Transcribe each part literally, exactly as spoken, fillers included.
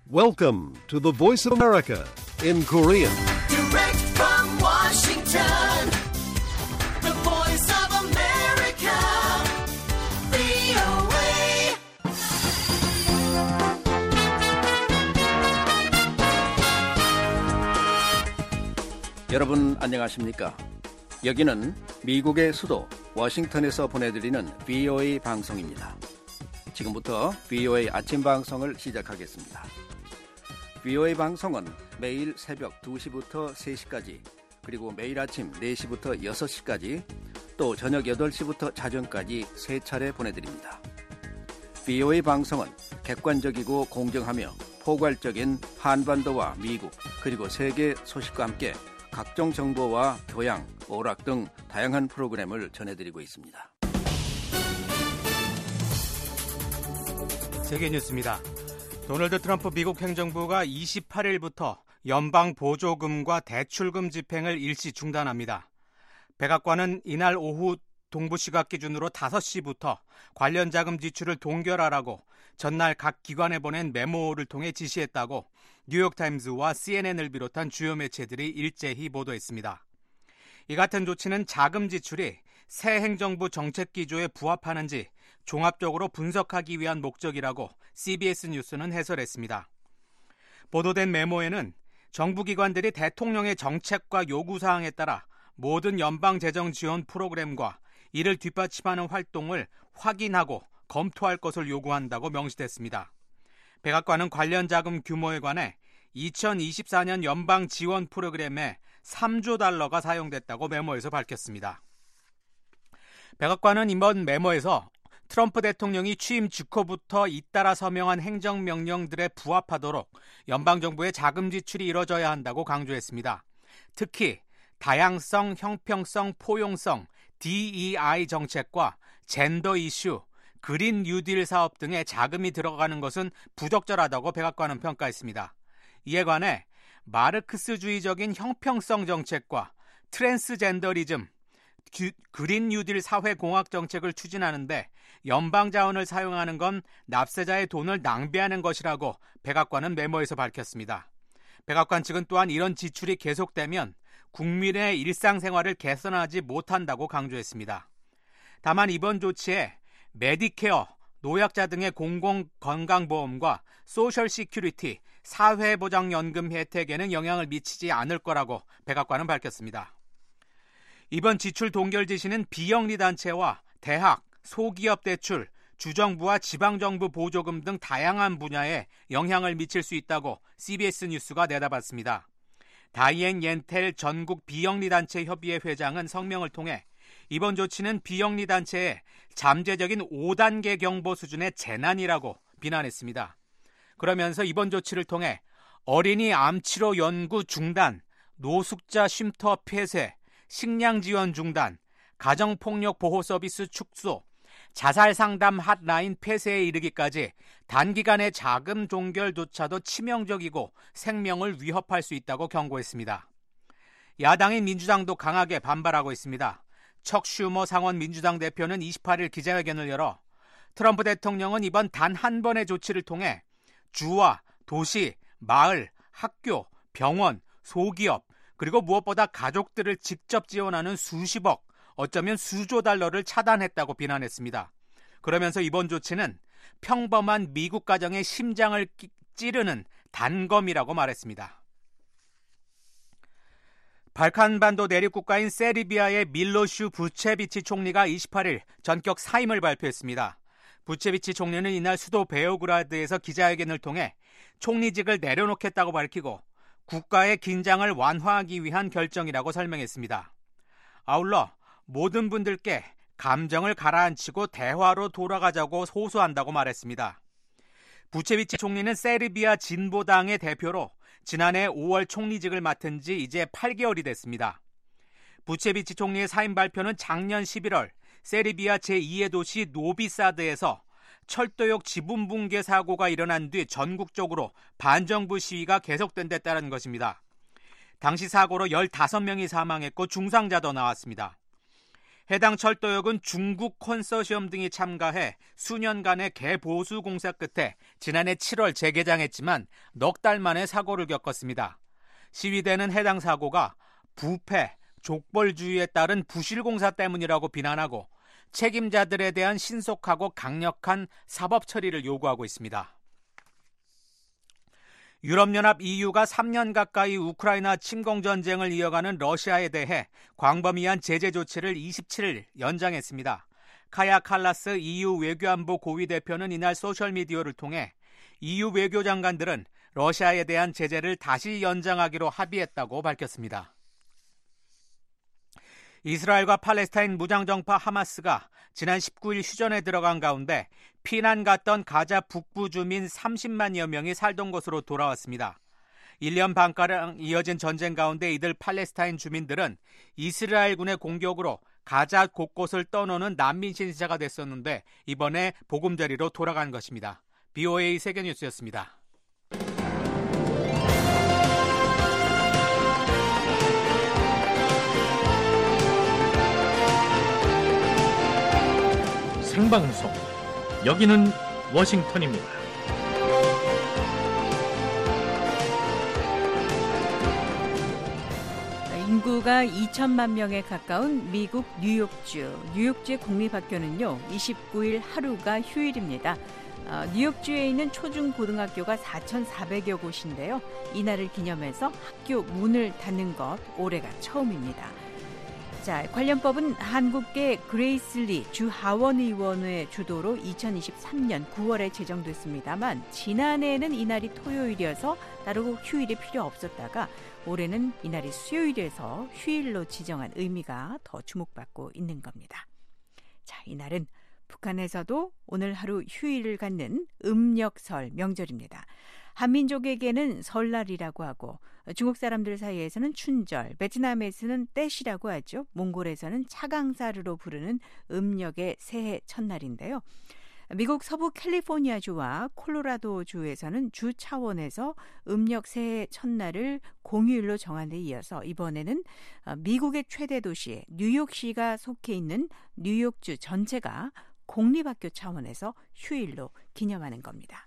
Welcome to the Voice of America in Korean. Direct from Washington, the Voice of America, 브이오에이. 여러분 안녕하십니까? 여기는 미국의 수도 워싱턴에서 보내드리는 브이오에이 방송입니다. 지금부터 브이오에이 아침 방송을 시작하겠습니다. 브이오에이 방송은 매일 새벽 두 시부터 세 시까지, 그리고 매일 아침 네 시부터 여섯 시까지, 또 저녁 여덟 시부터 자정까지 세 차례 보내드립니다. 브이오에이 방송은 객관적이고 공정하며 포괄적인 한반도와 미국 그리고 세계 소식과 함께 각종 정보와 교양, 오락 등 다양한 프로그램을 전해드리고 있습니다. 세계 뉴스입니다. 도널드 트럼프 미국 행정부가 이십팔 일부터 연방 보조금과 대출금 집행을 일시 중단합니다. 백악관은 이날 오후 동부 시각 기준으로 다섯 시부터 관련 자금 지출을 동결하라고 전날 각 기관에 보낸 메모를 통해 지시했다고 뉴욕타임즈와 씨엔엔을 비롯한 주요 매체들이 일제히 보도했습니다. 이 같은 조치는 자금 지출이 새 행정부 정책 기조에 부합하는지 종합적으로 분석하기 위한 목적이라고 씨비에스 뉴스는 해설했습니다. 보도된 메모에는 정부 기관들이 대통령의 정책과 요구사항에 따라 모든 연방 재정 지원 프로그램과 이를 뒷받침하는 활동을 확인하고 검토할 것을 요구한다고 명시됐습니다. 백악관은 관련 자금 규모에 관해 이천이십사 년 연방 지원 프로그램에 삼조 달러가 사용됐다고 메모에서 밝혔습니다. 백악관은 이번 메모에서 트럼프 대통령이 취임 직후부터 잇따라 서명한 행정명령들에 부합하도록 연방정부의 자금 지출이 이뤄져야 한다고 강조했습니다. 특히 다양성, 형평성, 포용성, 디이아이 정책과 젠더 이슈, 그린 뉴딜 사업 등에 자금이 들어가는 것은 부적절하다고 백악관은 평가했습니다. 이에 관해 마르크스주의적인 형평성 정책과 트랜스젠더리즘, 그린 뉴딜 사회공학 정책을 추진하는데 연방 자원을 사용하는 건 납세자의 돈을 낭비하는 것이라고 백악관은 메모에서 밝혔습니다. 백악관 측은 또한 이런 지출이 계속되면 국민의 일상생활을 개선하지 못한다고 강조했습니다. 다만 이번 조치에 메디케어, 노약자 등의 공공건강보험과 소셜 시큐리티, 사회보장연금 혜택에는 영향을 미치지 않을 거라고 백악관은 밝혔습니다. 이번 지출 동결 지시는 비영리 단체와 대학, 소기업 대출, 주정부와 지방정부 보조금 등 다양한 분야에 영향을 미칠 수 있다고 씨비에스 뉴스가 내다봤습니다. 다이앤 옌텔 전국 비영리 단체 협의회 회장은 성명을 통해 이번 조치는 비영리 단체의 잠재적인 오 단계 경보 수준의 재난이라고 비난했습니다. 그러면서 이번 조치를 통해 어린이 암치료 연구 중단, 노숙자 쉼터 폐쇄, 식량 지원 중단, 가정폭력 보호 서비스 축소, 자살 상담 핫라인 폐쇄에 이르기까지 단기간의 자금 종결조차도 치명적이고 생명을 위협할 수 있다고 경고했습니다. 야당인 민주당도 강하게 반발하고 있습니다. 척 슈머 상원 민주당 대표는 이십팔 일 기자회견을 열어 트럼프 대통령은 이번 단 한 번의 조치를 통해 주와 도시, 마을, 학교, 병원, 소기업, 그리고 무엇보다 가족들을 직접 지원하는 수십억, 어쩌면 수조 달러를 차단했다고 비난했습니다. 그러면서 이번 조치는 평범한 미국 가정의 심장을 찌르는 단검이라고 말했습니다. 발칸반도 내륙국가인 세르비아의 밀로슈 부체비치 총리가 이십팔 일 전격 사임을 발표했습니다. 부체비치 총리는 이날 수도 베오그라드에서 기자회견을 통해 총리직을 내려놓겠다고 밝히고 국가의 긴장을 완화하기 위한 결정이라고 설명했습니다. 아울러 모든 분들께 감정을 가라앉히고 대화로 돌아가자고 호소한다고 말했습니다. 부체비치 총리는 세르비아 진보당의 대표로 지난해 오월 총리직을 맡은 지 이제 팔 개월이 됐습니다. 부체비치 총리의 사임 발표는 작년 십일월 세르비아 제이의 도시 노비사드에서 철도역 지분 붕괴 사고가 일어난 뒤 전국적으로 반정부 시위가 계속된 데 따른 것입니다. 당시 사고로 열다섯 명이 사망했고 중상자도 나왔습니다. 해당 철도역은 중국 컨소시엄 등이 참가해 수년간의 개보수 공사 끝에 지난해 칠월 재개장했지만 넉 달 만에 사고를 겪었습니다. 시위대는 해당 사고가 부패, 족벌주의에 따른 부실공사 때문이라고 비난하고 책임자들에 대한 신속하고 강력한 사법 처리를 요구하고 있습니다. 유럽연합 이유가 삼 년 가까이 우크라이나 침공 전쟁을 이어가는 러시아에 대해 광범위한 제재 조치를 이십칠 일 연장했습니다. 카야 칼라스 이유 외교안보 고위 대표는 이날 소셜미디어를 통해 이유 외교장관들은 러시아에 대한 제재를 다시 연장하기로 합의했다고 밝혔습니다. 이스라엘과 팔레스타인 무장정파 하마스가 지난 십구 일 휴전에 들어간 가운데 피난 갔던 가자 북부 주민 삼십만여 명이 살던 곳으로 돌아왔습니다. 일 년 반가량 이어진 전쟁 가운데 이들 팔레스타인 주민들은 이스라엘군의 공격으로 가자 곳곳을 떠노는 난민 신세자가 됐었는데 이번에 보금자리로 돌아간 것입니다. 비오에이 세계뉴스였습니다. 생방송 여기는 워싱턴입니다. 인구가 이천만 명에 가까운 미국 뉴욕주. 뉴욕주의 공립학교는요, 이십구 일 하루가 휴일입니다. 어, 뉴욕주에 있는 초중고등학교가 사천사백여 곳인데요. 이날을 기념해서 학교 문을 닫는 것 올해가 처음입니다. 자, 관련법은 한국계 그레이슬리 주하원 의원의 주도로 이천이십삼 년 구월에 제정됐습니다만 지난해에는 이날이 토요일이어서 따로 휴일이 필요 없었다가 올해는 이날이 수요일에서 휴일로 지정한 의미가 더 주목받고 있는 겁니다. 자, 이날은 북한에서도 오늘 하루 휴일을 갖는 음력설 명절입니다. 한민족에게는 설날이라고 하고 중국 사람들 사이에서는 춘절, 베트남에서는 떼시라고 하죠. 몽골에서는 차강사르로 부르는 음력의 새해 첫날인데요. 미국 서부 캘리포니아주와 콜로라도주에서는 주 차원에서 음력 새해 첫날을 공휴일로 정한 데 이어서 이번에는 미국의 최대 도시 뉴욕시가 속해 있는 뉴욕주 전체가 공립학교 차원에서 휴일로 기념하는 겁니다.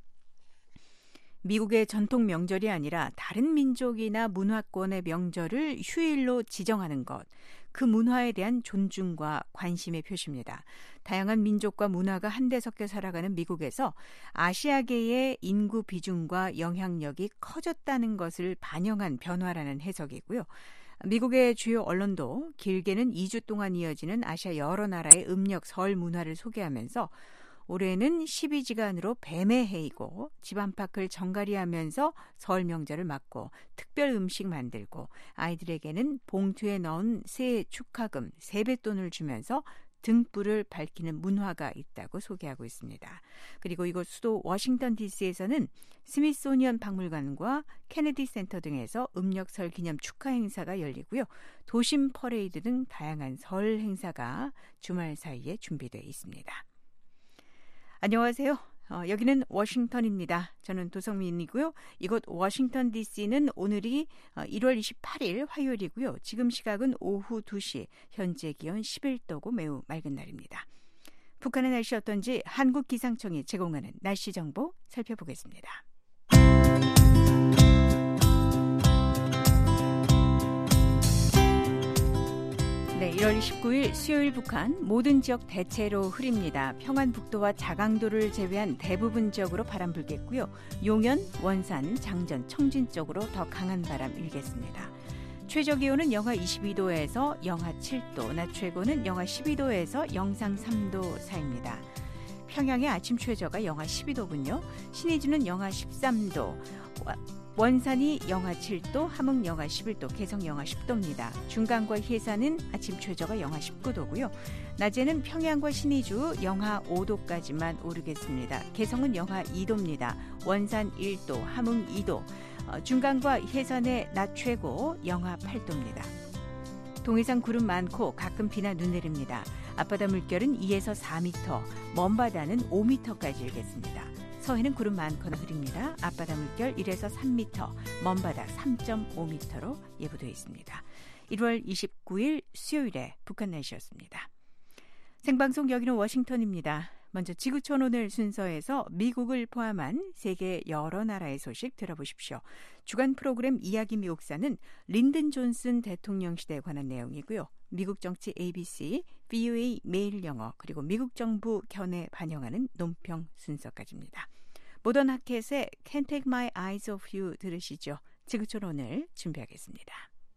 미국의 전통 명절이 아니라 다른 민족이나 문화권의 명절을 휴일로 지정하는 것, 그 문화에 대한 존중과 관심의 표시입니다. 다양한 민족과 문화가 한데 섞여 살아가는 미국에서 아시아계의 인구 비중과 영향력이 커졌다는 것을 반영한 변화라는 해석이고요. 미국의 주요 언론도 길게는 이 주 동안 이어지는 아시아 여러 나라의 음력 설 문화를 소개하면서 올해는 십이지간으로 뱀의 해이고 집 안팎을 정갈이하면서 설 명절을 맞고 특별 음식 만들고 아이들에게는 봉투에 넣은 새해 축하금, 세뱃돈을 주면서 등불을 밝히는 문화가 있다고 소개하고 있습니다. 그리고 이곳 수도 워싱턴 디씨에서는 스미소니언 박물관과 케네디 센터 등에서 음력설 기념 축하 행사가 열리고요. 도심 퍼레이드 등 다양한 설 행사가 주말 사이에 준비되어 있습니다. 안녕하세요. 어, 여기는 워싱턴입니다. 저는 도성민이고요. 이곳 워싱턴 디씨는 오늘이 일월 이십팔일 화요일이고요. 지금 시각은 오후 두 시, 현재 기온 십일 도고 매우 맑은 날입니다. 북한의 날씨 어떤지 한국기상청이 제공하는 날씨 정보 살펴보겠습니다. 네, 일월 이십구일 수요일 북한 모든 지역 대체로 흐립니다. 평안북도와 자강도를 제외한 대부분 지역으로 바람 불겠고요. 용현, 원산, 장전, 청진 쪽으로 더 강한 바람 일겠습니다. 최저 기온은 영하 이십이 도에서 영하 칠 도, 낮 최고는 영하 십이 도에서 영상 삼 도 사이입니다. 평양의 아침 최저가 영하 십이 도군요. 신의주는 영하 십삼 도, 원산이 영하 칠 도, 함흥 영하 십일 도, 개성 영하 십 도입니다. 중간과 해산은 아침 최저가 영하 십구 도고요. 낮에는 평양과 신의주 영하 오 도까지만 오르겠습니다. 개성은 영하 이 도입니다. 원산 일 도, 함흥 이 도, 어, 중간과 해산의 낮 최고 영하 팔 도입니다. 동해상 구름 많고 가끔 비나 눈 내립니다. 앞바다 물결은 이에서 사 미터, 먼바다는 오 미터까지 일겠습니다. 서해는 구름 많거나 흐립니다. 앞바다 물결 일에서 삼 미터, 먼바다 삼 점 오 미터로 예보되어 있습니다. 일월 이십구일 수요일에 북한 날씨였습니다. 생방송 여기는 워싱턴입니다. 먼저 지구촌 오늘 순서에서 미국을 포함한 세계 여러 나라의 소식 들어보십시오. 주간 프로그램 이야기 미국사는 린든 존슨 대통령 시대에 관한 내용이고요. 미국 정치 에이비씨, 브이오에이 매일 영어, 그리고 미국 정부 견해 반영하는 논평 순서까지입니다. 모던 하켓의 Can't Take My Eyes Off You 들으시죠. 지구촌 오늘 준비하겠습니다.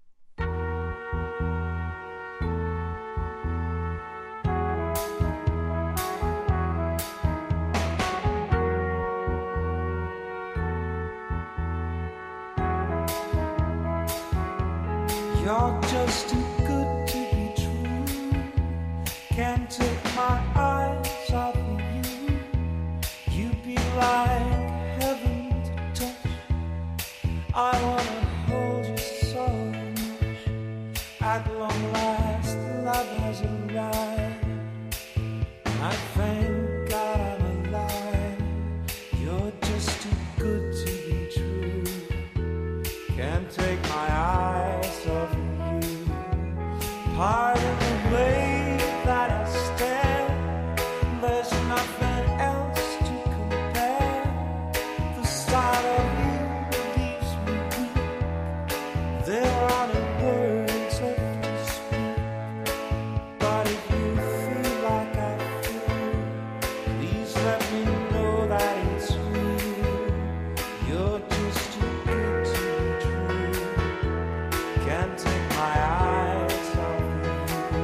You're just too good to be true. Can't take my eyes off of you. You'd be like heaven to touch. I wanna hold you so much. At long last, love has arrived. I thank God I'm alive. You're just too good to be true. Can't take my eyes off of you. Pardon the way that I stare. There's nothing else to compare. The sight of you leaves me weak. There are no words left to speak. But if you feel like I feel, please let me know that it's real. You're just too good to be true. Can't take my eyes off of you.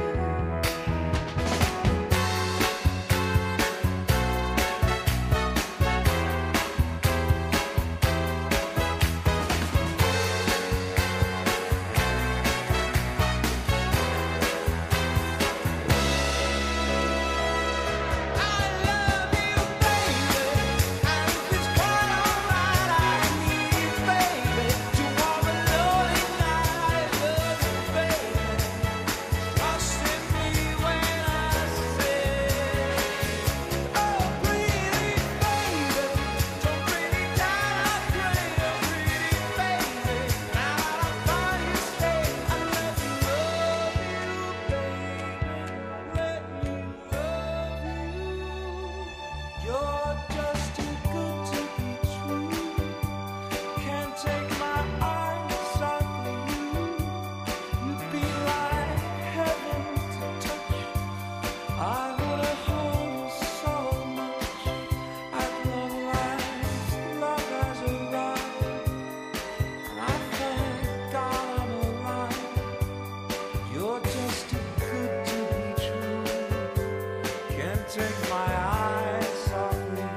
You're just too good to be true. Can't take my eyes off of you. You'd be like heaven to touch. I wanna hold you so much. At long last, love has arrived. And I thank God I'm alive. You're just too good to be true. Can't take my eyes off of you.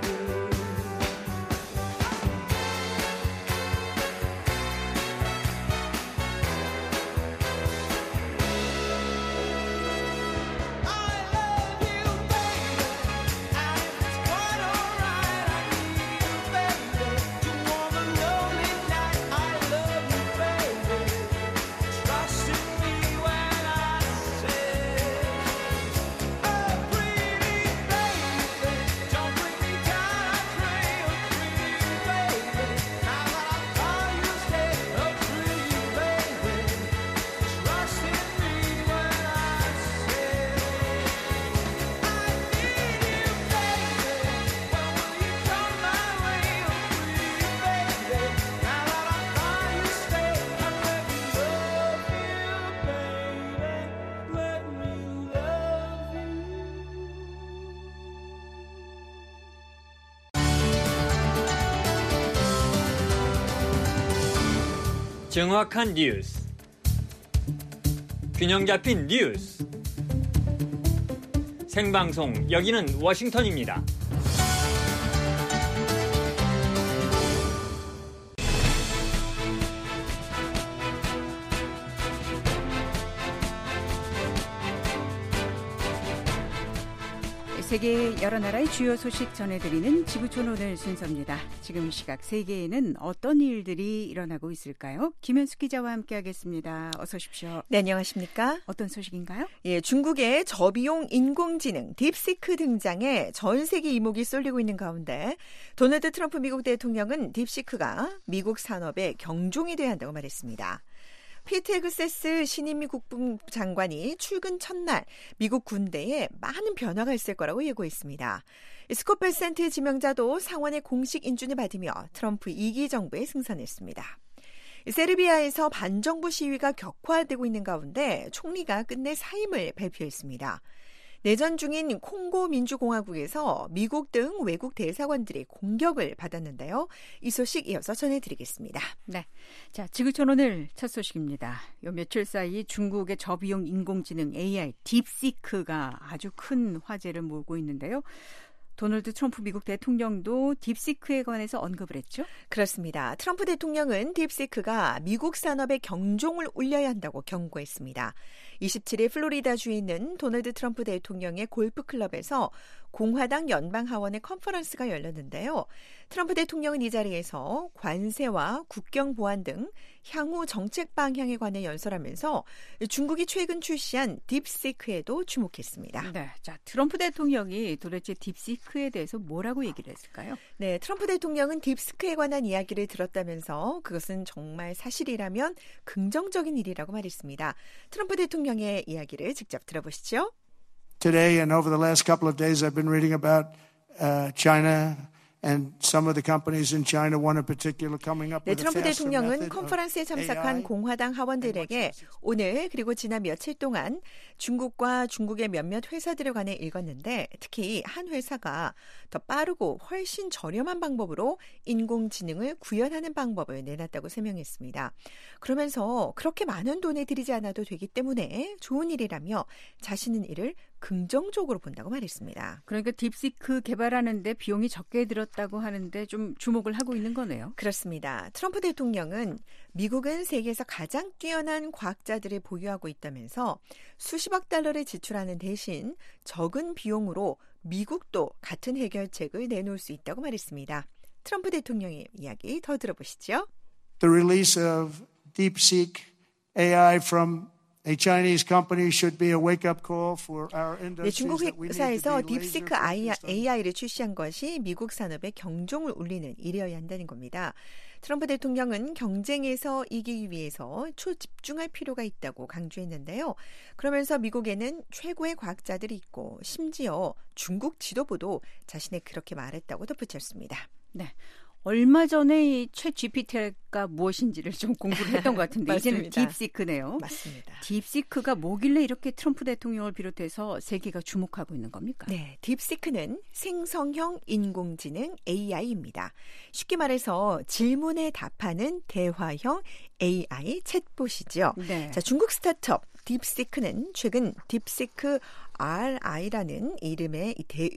I love you, baby, and it's quite alright. I need you, baby, to warm a lonely night. I love you, baby. Trust in me when I say, oh, pretty baby, don't bring me down. I pray, oh, pretty baby. Now that I call you, stay, oh, pretty baby. Trust in me when I say, I need you, baby. When will you come my way, oh, pretty baby? Now that I call you, stay, and let me love you, baby. Let me love you. 정확한 뉴스, 균형 잡힌 뉴스, 생방송 여기는 워싱턴입니다. 세계 여러 나라의 주요 소식 전해드리는 지구촌 오늘 순서입니다. 지금 이 시각 세계에는 어떤 일들이 일어나고 있을까요? 김현숙 기자와 함께하겠습니다. 어서 오십시오. 네, 안녕하십니까? 어떤 소식인가요? 예, 중국의 저비용 인공지능 딥시크 등장에 전 세계 이목이 쏠리고 있는 가운데 도널드 트럼프 미국 대통령은 딥시크가 미국 산업의 경종이 돼야 한다고 말했습니다. 피트 헤그세스 신임 미 국방부 장관이 출근 첫날 미국 군대에 많은 변화가 있을 거라고 예고했습니다. 스콧 베센트 지명자도 상원의 공식 인준을 받으며 트럼프 이 기 정부에 승선했습니다. 세르비아에서 반정부 시위가 격화되고 있는 가운데 총리가 끝내 사임을 발표했습니다. 내전 중인 콩고 민주공화국에서 미국 등 외국 대사관들이 공격을 받았는데요. 이 소식 이어서 전해드리겠습니다. 네, 자 지구촌 오늘 첫 소식입니다. 요 며칠 사이 중국의 저비용 인공지능 에이아이 딥시크가 아주 큰 화제를 모으고 있는데요. 도널드 트럼프 미국 대통령도 딥시크에 관해서 언급을 했죠? 그렇습니다. 트럼프 대통령은 딥시크가 미국 산업의 경종을 울려야 한다고 경고했습니다. 이십칠 일 플로리다주에 있는 도널드 트럼프 대통령의 골프클럽에서 공화당 연방하원의 컨퍼런스가 열렸는데요. 트럼프 대통령은 이 자리에서 관세와 국경 보안 등 향후 정책 방향에 관해 연설하면서 중국이 최근 출시한 딥시크에도 주목했습니다. 네, 자 트럼프 대통령이 도대체 딥시크에 대해서 뭐라고 얘기를 했을까요? 네, 트럼프 대통령은 딥시크에 관한 이야기를 들었다면서 그것은 정말 사실이라면 긍정적인 일이라고 말했습니다. 트럼프 대통령의 이야기를 직접 들어보시죠. Today and over the last couple of days I've been reading about uh, China and some of the companies in China, one in particular coming up 네, with a 트럼프 faster 대통령은 method 컨퍼런스에 of 참석한 에이아이. 공화당 하원들에게 오늘 그리고 지난 며칠 동안 중국과 중국의 몇몇 회사들에 관해 읽었는데 특히 한 회사가 더 빠르고 훨씬 저렴한 방법으로 인공지능을 구현하는 방법을 내놨다고 설명했습니다. 그러면서 그렇게 많은 돈을 들이지 않아도 되기 때문에 좋은 일이라며 자신은 이를 긍정적으로 본다고 말했습니다. 그러니까 딥시크 개발하는데 비용이 적게 들었다고 하는데 좀 주목을 하고 있는 거네요. 그렇습니다. 트럼프 대통령은 미국은 세계에서 가장 뛰어난 과학자들을 보유하고 있다면서 수십억 달러를 지출하는 대신 적은 비용으로 미국도 같은 해결책을 내놓을 수 있다고 말했습니다. 트럼프 대통령의 이야기 더 들어보시죠. The release of DeepSeek 에이아이 from A Chinese company should be a wake-up call for our 네, industries 중국 that we need to 회사에서 be 딥시크 laser-focused on. 에이아이를 출시한 것이 미국 산업의 경종을 울리는 일이어야 한다는 겁니다. 트럼프 대통령은 경쟁에서 이기기 위해서 초집중할 필요가 있다고 강조했는데요. 그러면서 미국에는 최고의 과학자들이 있고 심지어 중국 지도부도 자신이 그렇게 말했다고 덧붙였습니다. 네. 얼마 전에 이 챗 지피티가 무엇인지를 좀 공부를 했던 것 같은데 이제는 딥시크네요. 맞습니다. 딥시크가 뭐길래 이렇게 트럼프 대통령을 비롯해서 세계가 주목하고 있는 겁니까? 네, 딥시크는 생성형 인공지능 에이아이입니다. 쉽게 말해서 질문에 답하는 대화형 에이아이 챗봇이죠. 네. 자, 중국 스타트업 딥시크는 최근 딥시크 알아이라는 이름의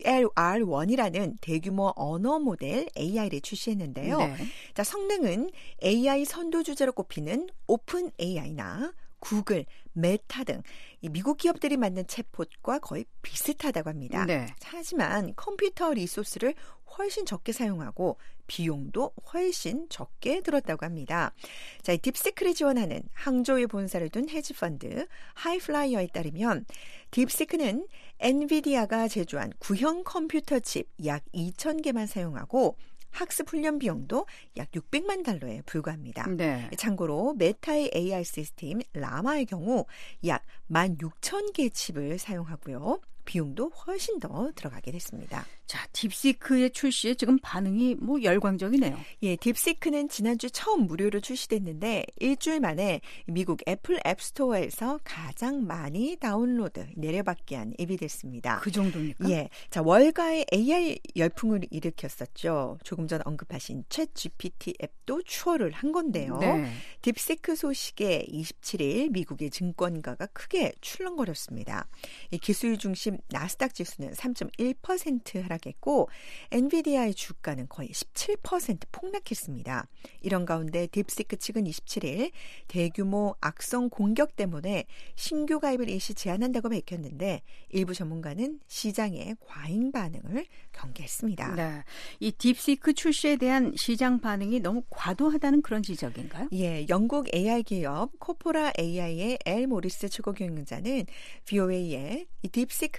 알원이라는 대규모 언어 모델 에이아이를 출시했는데요. 네. 자, 성능은 에이아이 선도주자로 꼽히는 오픈 에이아이나 구글, 메타 등 미국 기업들이 만든 챗봇과 거의 비슷하다고 합니다. 네. 하지만 컴퓨터 리소스를 훨씬 적게 사용하고 비용도 훨씬 적게 들었다고 합니다. 자, 이 딥시크를 지원하는 항저우에 본사를 둔 헤지펀드 하이플라이어에 따르면 딥시크는 엔비디아가 제조한 구형 컴퓨터 칩 약 이천 개만 사용하고 학습 훈련 비용도 약 육백만 달러에 불과합니다. 네. 참고로 메타의 에이아이 시스템 라마의 경우 약 만 육천 개의 칩을 사용하고요. 비용도 훨씬 더 들어가게 됐습니다. 자, 딥시크의 출시에 지금 반응이 뭐 열광적이네요. 예, 딥시크는 지난주 처음 무료로 출시됐는데 일주일 만에 미국 애플 앱스토어에서 가장 많이 다운로드 내려받게 한 앱이 됐습니다. 그 정도입니까? 예, 자 월가의 에이아이 열풍을 일으켰었죠. 조금 전 언급하신 챗 지피티 앱도 추월을 한 건데요. 네. 딥시크 소식에 이십칠 일 미국의 증권가가 크게 출렁거렸습니다. 이 기술 중심 나스닥 지수는 삼 점 일 퍼센트 하락했고 엔비디아의 주가는 거의 십칠 퍼센트 폭락했습니다. 이런 가운데 딥시크 측은 이십칠 일 대규모 악성 공격 때문에 신규 가입을 일시 제한한다고 밝혔는데 일부 전문가는 시장의 과잉 반응을 경계했습니다. 네, 이 딥시크 출시에 대한 시장 반응이 너무 과도하다는 그런 지적인가요? 예, 영국 에이아이 기업 코포라 에이아이의 엘 모리스 최고 경영자는 브이오에이에 이 딥시크가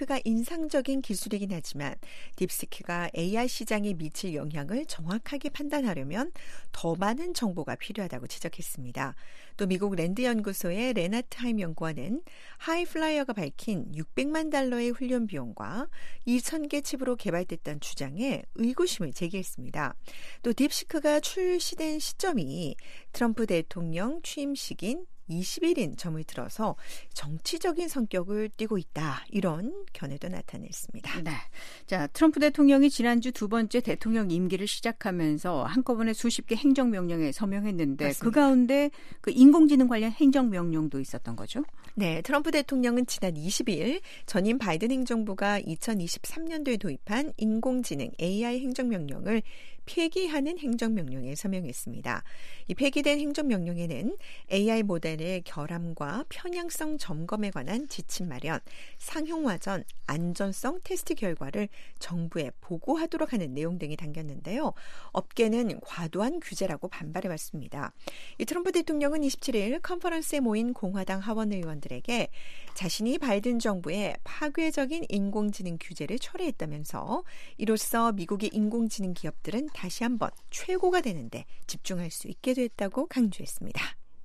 딥시크가 인상적인 기술이긴 하지만 딥시크가 에이아이 시장에 미칠 영향을 정확하게 판단하려면 더 많은 정보가 필요하다고 지적했습니다. 또 미국 랜드 연구소의 레나트 하임 연구원은 하이플라이어가 밝힌 육백만 달러의 훈련 비용과 이천 개 칩으로 개발됐다는 주장에 의구심을 제기했습니다. 또 딥시크가 출시된 시점이 트럼프 대통령 취임식인 이십 일인 점을 들어서 정치적인 성격을 띠고 있다. 이런 견해도 나타냈습니다. 네. 자, 트럼프 대통령이 지난주 두 번째 대통령 임기를 시작하면서 한꺼번에 수십 개 행정명령에 서명했는데 맞습니다. 그 가운데 그 인공지능 관련 행정명령도 있었던 거죠? 네. 트럼프 대통령은 지난 이십 일 전임 바이든 행정부가 이천이십삼 년도에 도입한 인공지능 에이아이 행정명령을 폐기하는 행정명령에 서명했습니다. 이 폐기된 행정명령에는 에이아이 모델의 결함과 편향성 점검에 관한 지침 마련, 상용화전, 안전성 테스트 결과를 정부에 보고하도록 하는 내용 등이 담겼는데요. 업계는 과도한 규제라고 반발해왔습니다. 이 트럼프 대통령은 이십칠 일 컨퍼런스에 모인 공화당 하원 의원들에게 자신이 바이든 정부의 파괴적인 인공지능 규제를 철회했다면서 이로써 미국의 인공지능 기업들은 다시 한번 최고가 되는데 집중할 수 있게 됐다고 강조했습니다.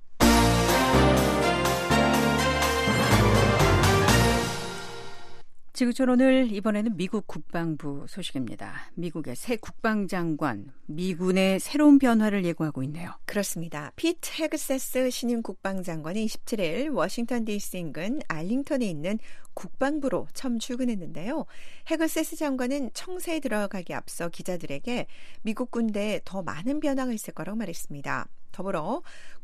지구촌 오늘 이번에는 미국 국방부 소식입니다. 미국의 새 국방장관, 미군의 새로운 변화를 예고하고 있네요. 그렇습니다. 피트 헤그세스 신임 국방장관이 이십칠 일 워싱턴 디씨 인근 알링턴에 있는 국방부로 처음 출근했는데요. 헤그세스 장관은 청사에 들어가기 앞서 기자들에게 미국 군대에 더 많은 변화가 있을 거라고 말했습니다. 더불어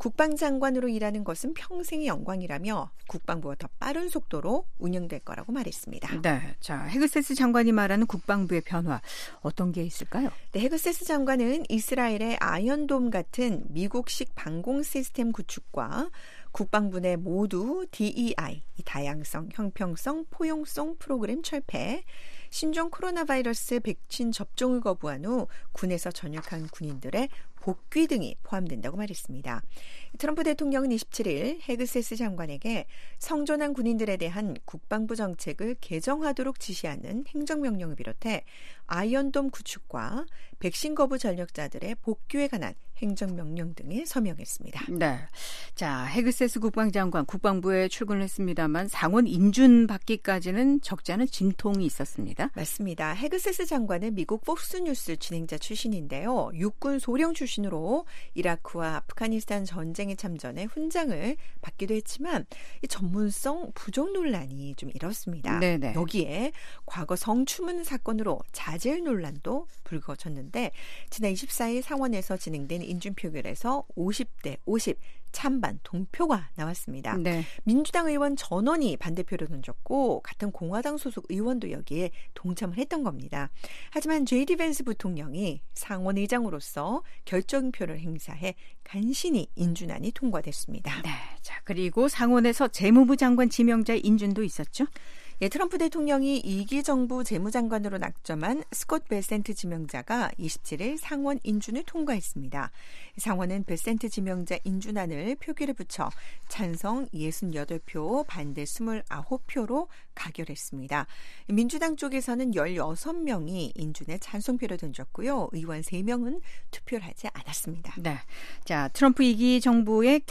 국방장관으로 일하는 것은 평생의 영광이라며 국방부가 더 빠른 속도로 운영될 거라고 말했습니다. 네, 자 헤그세스 장관이 말하는 국방부의 변화 어떤 게 있을까요? 네, 헤그세스 장관은 이스라엘의 아이언돔 같은 미국식 방공 시스템 구축과 국방부 내 모두 디이아이, 다양성, 형평성, 포용성 프로그램 철폐, 신종 코로나 바이러스 백신 접종을 거부한 후 군에서 전역한 군인들의 복귀 등이 포함된다고 말했습니다. 트럼프 대통령은 이십칠 일 헤그세스 장관에게 성전한 군인들에 대한 국방부 정책을 개정하도록 지시하는 행정명령을 비롯해 아이언돔 구축과 백신 거부 전역자들의 복귀에 관한 행정명령 등에 서명했습니다. 네, 자 헤그세스 국방장관 국방부에 출근을 했습니다만 상원 인준 받기까지는 적지 않은 진통이 있었습니다. 맞습니다. 헤그세스 장관은 미국 폭스뉴스 진행자 출신인데요. 육군 소령 출신으로 이라크와 아프가니스탄 전쟁에 참전해 훈장을 받기도 했지만 이 전문성 부족 논란이 좀 일었습니다. 네네. 여기에 과거 성추문 사건으로 자질 논란도 불거졌는데 지난 이십사 일 상원에서 진행된 인준 표결에서 오십 대 오십 찬반 동표가 나왔습니다. 네. 민주당 의원 전원이 반대표를 던졌고 같은 공화당 소속 의원도 여기에 동참을 했던 겁니다. 하지만 제이디 벤스 부통령이 상원 의장으로서 결정표를 행사해 간신히 인준안이 통과됐습니다. 네, 자 그리고 상원에서 재무부 장관 지명자 인준도 있었죠? 예, 트럼프 대통령이 이 기 정부 재무장관으로 낙점한 스콧 베센트 지명자가 이십칠 일 상원 인준을 통과했습니다. 상원은 베센트 지명자 인준안을 표결에 붙여 찬성 육십팔 표, 반대 이십구 표로 가결했습니다. 민주당 쪽에서는 십육 명이 인준에 찬성표를 던졌고요. 의원 세 명은 투표를 하지 않았습니다. 네, 자 트럼프 이 기 정부의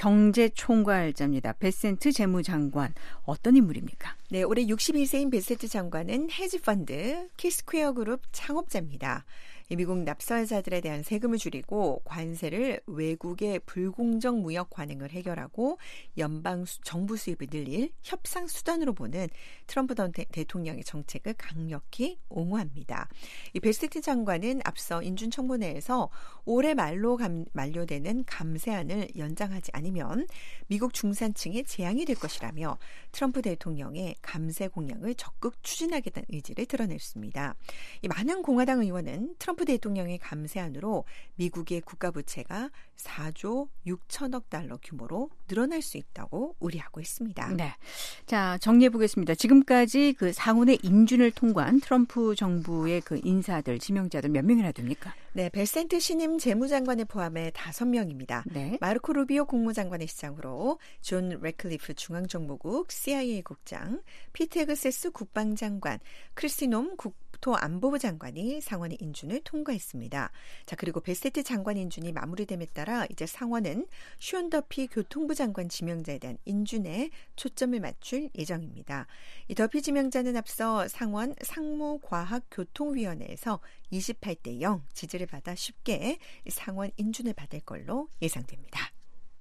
경제총괄자입니다. 베센트 재무장관 어떤 인물입니까? 네, 올해 육십이 세인 베센트 장관은 헤지펀드 키스퀘어 그룹 창업자입니다. 미국 납세자들에 대한 세금을 줄이고 관세를 외국의 불공정 무역 관행을 해결하고 연방 정부 수입을 늘릴 협상 수단으로 보는 트럼프 대통령의 정책을 강력히 옹호합니다. 이 베센트 장관은 앞서 인준 청문회에서 올해 말로 감, 만료되는 감세안을 연장하지 않으면 미국 중산층에 재앙이 될 것이라며 트럼프 대통령의 감세 공약을 적극 추진하겠다는 의지를 드러냈습니다. 이 많은 공화당 의원은 트럼프 트럼프 대통령의 감세안으로 미국의 국가 부채가 사조 육천억 달러 규모로 늘어날 수 있다고 우려하고 있습니다. 네. 자, 정리해 보겠습니다. 지금까지 그 상원의 인준을 통과한 트럼프 정부의 그 인사들, 지명자들 몇 명이나 됩니까? 네, 벨센트 신임 재무장관을 포함해 다섯 명입니다. 네. 마르코 루비오 국무장관의 시장으로 존 레클리프 중앙정보국 씨아이에이 국장, 피트 헤그세스 국방장관, 크리스티놈 국토안보부 장관이 상원의 인준을 통과했습니다. 자, 그리고 벨센트 장관 인준이 마무리됨에 따라 이제 상원은 숀 더피 교통부 장관 지명자에 대한 인준에 초점을 맞출 예정입니다. 이 더피 지명자는 앞서 상원 상무과학교통위원회에서 이십팔 대 영 지지를 받아 쉽게 상원 인준을 받을 걸로 예상됩니다.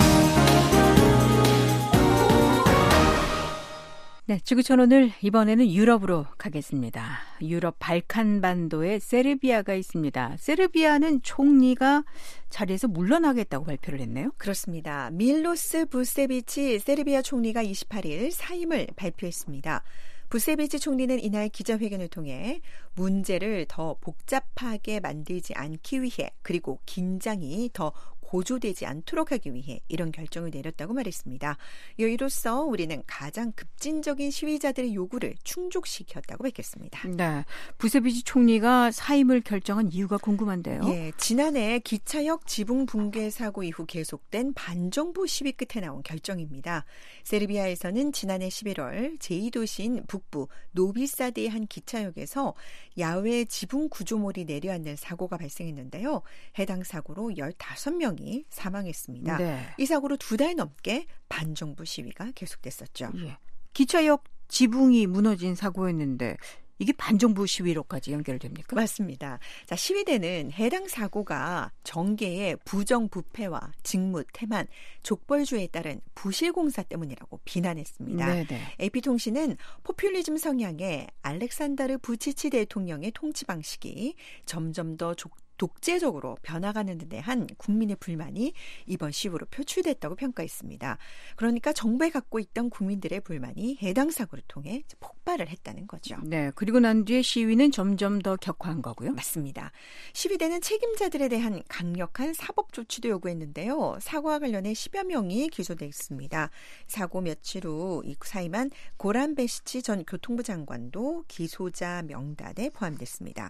네, 지구촌 이번에는 유럽으로 가겠습니다. 유럽 발칸반도에 세르비아가 있습니다. 세르비아는 총리가 자리에서 물러나겠다고 발표를 했네요. 그렇습니다. 밀로스 부세비치 세르비아 총리가 이십팔 일 사임을 발표했습니다. 부세비치 총리는 이날 기자회견을 통해 문제를 더 복잡하게 만들지 않기 위해 그리고 긴장이 더 고조되지 않도록 하기 위해 이런 결정을 내렸다고 말했습니다. 이로써 우리는 가장 급진적인 시위자들의 요구를 충족시켰다고 밝혔습니다. 네, 부세비치 총리가 사임을 결정한 이유가 궁금한데요. 예, 지난해 기차역 지붕 붕괴 사고 이후 계속된 반정부 시위 끝에 나온 결정입니다. 세르비아에서는 지난해 십일월 제이 도시인 북부 노비사드의 한 기차역에서 야외 지붕 구조물이 내려앉는 사고가 발생했는데요. 해당 사고로 열다섯 명이 사망했습니다. 네. 이 사고로 두 달 넘게 반정부 시위가 계속됐었죠. 예. 기차역 지붕이 무너진 사고였는데 이게 반정부 시위로까지 연결됩니까? 맞습니다. 자, 시위대는 해당 사고가 정계의 부정부패와 직무, 태만, 족벌주의에 따른 부실공사 때문이라고 비난했습니다. 네네. 에이피통신은 포퓰리즘 성향의 알렉산다르 부치치 대통령의 통치 방식이 점점 더 족 독재적으로 변화가는 데 대한 국민의 불만이 이번 시위로 표출됐다고 평가했습니다. 그러니까 정부에 갖고 있던 국민들의 불만이 해당 사고를 통해 폭발을 했다는 거죠. 네, 그리고 난 뒤에 시위는 점점 더 격화한 거고요. 맞습니다. 시위대는 책임자들에 대한 강력한 사법 조치도 요구했는데요. 사고와 관련해 십여 명이 기소됐습니다. 사고 며칠 후 사임한 고란 베시치 전 교통부 장관도 기소자 명단에 포함됐습니다.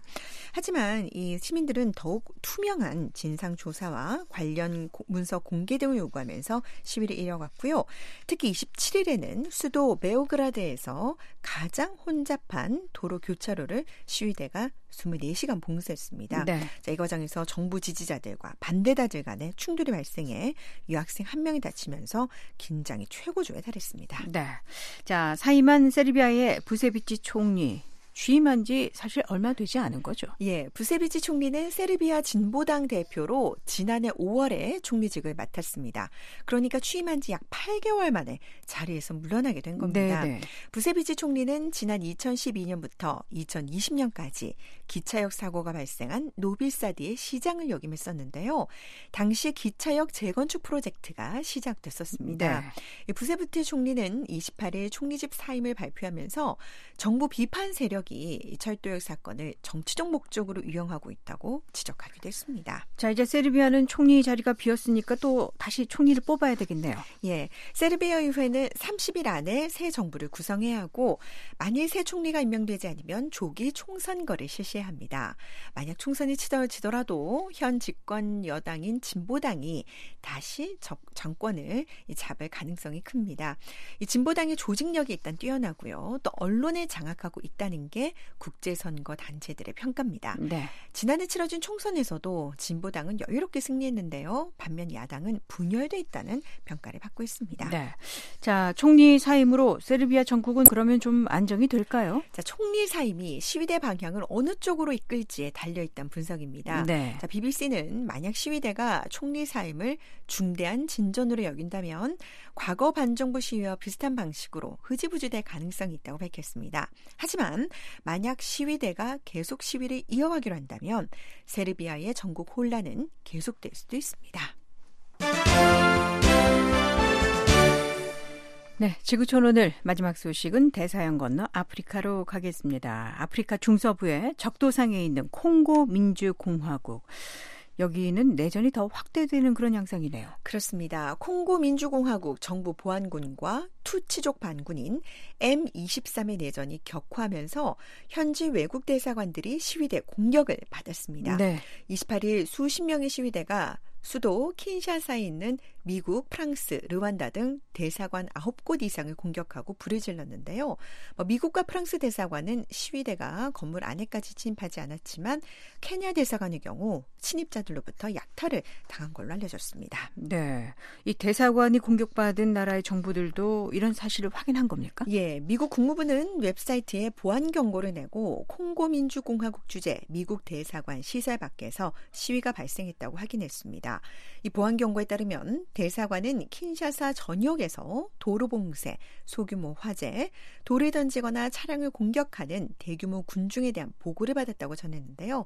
하지만 이 시민들은 더욱 투명한 진상조사와 관련 문서 공개 등을 요구하면서 시위를 이어갔고요. 특히 이십칠 일에는 수도 베오그라드에서 가장 혼잡한 도로 교차로를 시위대가 이십사 시간 봉쇄했습니다. 네. 자, 이 과정에서 정부 지지자들과 반대자들 간의 충돌이 발생해 유학생 한 명이 다치면서 긴장이 최고조에 달했습니다. 네. 자, 사임한 세르비아의 부세비치 총리. 취임한 지 사실 얼마 되지 않은 거죠. 예, 부세비치 총리는 세르비아 진보당 대표로 지난해 오월에 총리직을 맡았습니다. 그러니까 취임한 지 약 팔 개월 만에 자리에서 물러나게 된 겁니다. 네네. 부세비치 총리는 지난 이천십이 년부터 이천이십 년까지 기차역 사고가 발생한 노빌사드의 시장을 역임했었는데요. 당시 기차역 재건축 프로젝트가 시작됐었습니다. 네. 부세비치 총리는 이십팔 일 총리직 사임을 발표하면서 정부 비판 세력 이 철도역 사건을 정치적 목적으로 이용하고 있다고 지적하기도 했습니다. 자, 이제 세르비아는 총리 자리가 비었으니까 또 다시 총리를 뽑아야 되겠네요. 예, 세르비아 의회는 삼십 일 안에 새 정부를 구성해야 하고 만일 새 총리가 임명되지 않으면 조기 총선거를 실시해야 합니다. 만약 총선이 치러지더라도 현 집권 여당인 진보당이 다시 정권을 잡을 가능성이 큽니다. 이 진보당의 조직력이 일단 뛰어나고요. 또 언론을 장악하고 있다는 게 국제선거 단체들의 평가입니다. 네. 지난해 치러진 총선에서도 진보당은 여유롭게 승리했는데요. 반면 야당은 분열돼 있다는 평가를 받고 있습니다. 네. 자, 총리 사임으로 세르비아 정국은 그러면 좀 안정이 될까요? 자, 총리 사임이 시위대 방향을 어느 쪽으로 이끌지에 달려있다는 분석입니다. 네. 자, 비비씨는 만약 시위대가 총리 사임을 중대한 진전으로 여긴다면 과거 반정부 시위와 비슷한 방식으로 흐지부지될 가능성이 있다고 밝혔습니다. 하지만 만약 시위대가 계속 시위를 이어가기로 한다면 세르비아의 전국 혼란은 계속될 수도 있습니다. 네, 지구촌 오늘 마지막 소식은 대서양 건너 아프리카로 가겠습니다. 아프리카 중서부의 적도상에 있는 콩고 민주공화국. 여기는 내전이 더 확대되는 그런 양상이네요. 그렇습니다. 콩고 민주공화국 정부 보안군과 투치족 반군인 엠 이십삼의 내전이 격화하면서 현지 외국 대사관들이 시위대 공격을 받았습니다. 네. 이십팔 일 수십 명의 시위대가 수도 킨샤사에 있는 미국, 프랑스, 르완다 등 대사관 아홉 곳 이상을 공격하고 불을 질렀는데요. 뭐 미국과 프랑스 대사관은 시위대가 건물 안에까지 침입하지 않았지만 케냐 대사관의 경우 침입자들로부터 약탈을 당한 걸로 알려졌습니다. 네, 이 대사관이 공격받은 나라의 정부들도 이런 사실을 확인한 겁니까? 예, 미국 국무부는 웹사이트에 보안 경고를 내고 콩고 민주공화국 주재 미국 대사관 시설 밖에서 시위가 발생했다고 확인했습니다. 이 보안 경고에 따르면 대사관은 킨샤사 전역에서 도로 봉쇄, 소규모 화재, 돌을 던지거나 차량을 공격하는 대규모 군중에 대한 보고를 받았다고 전했는데요.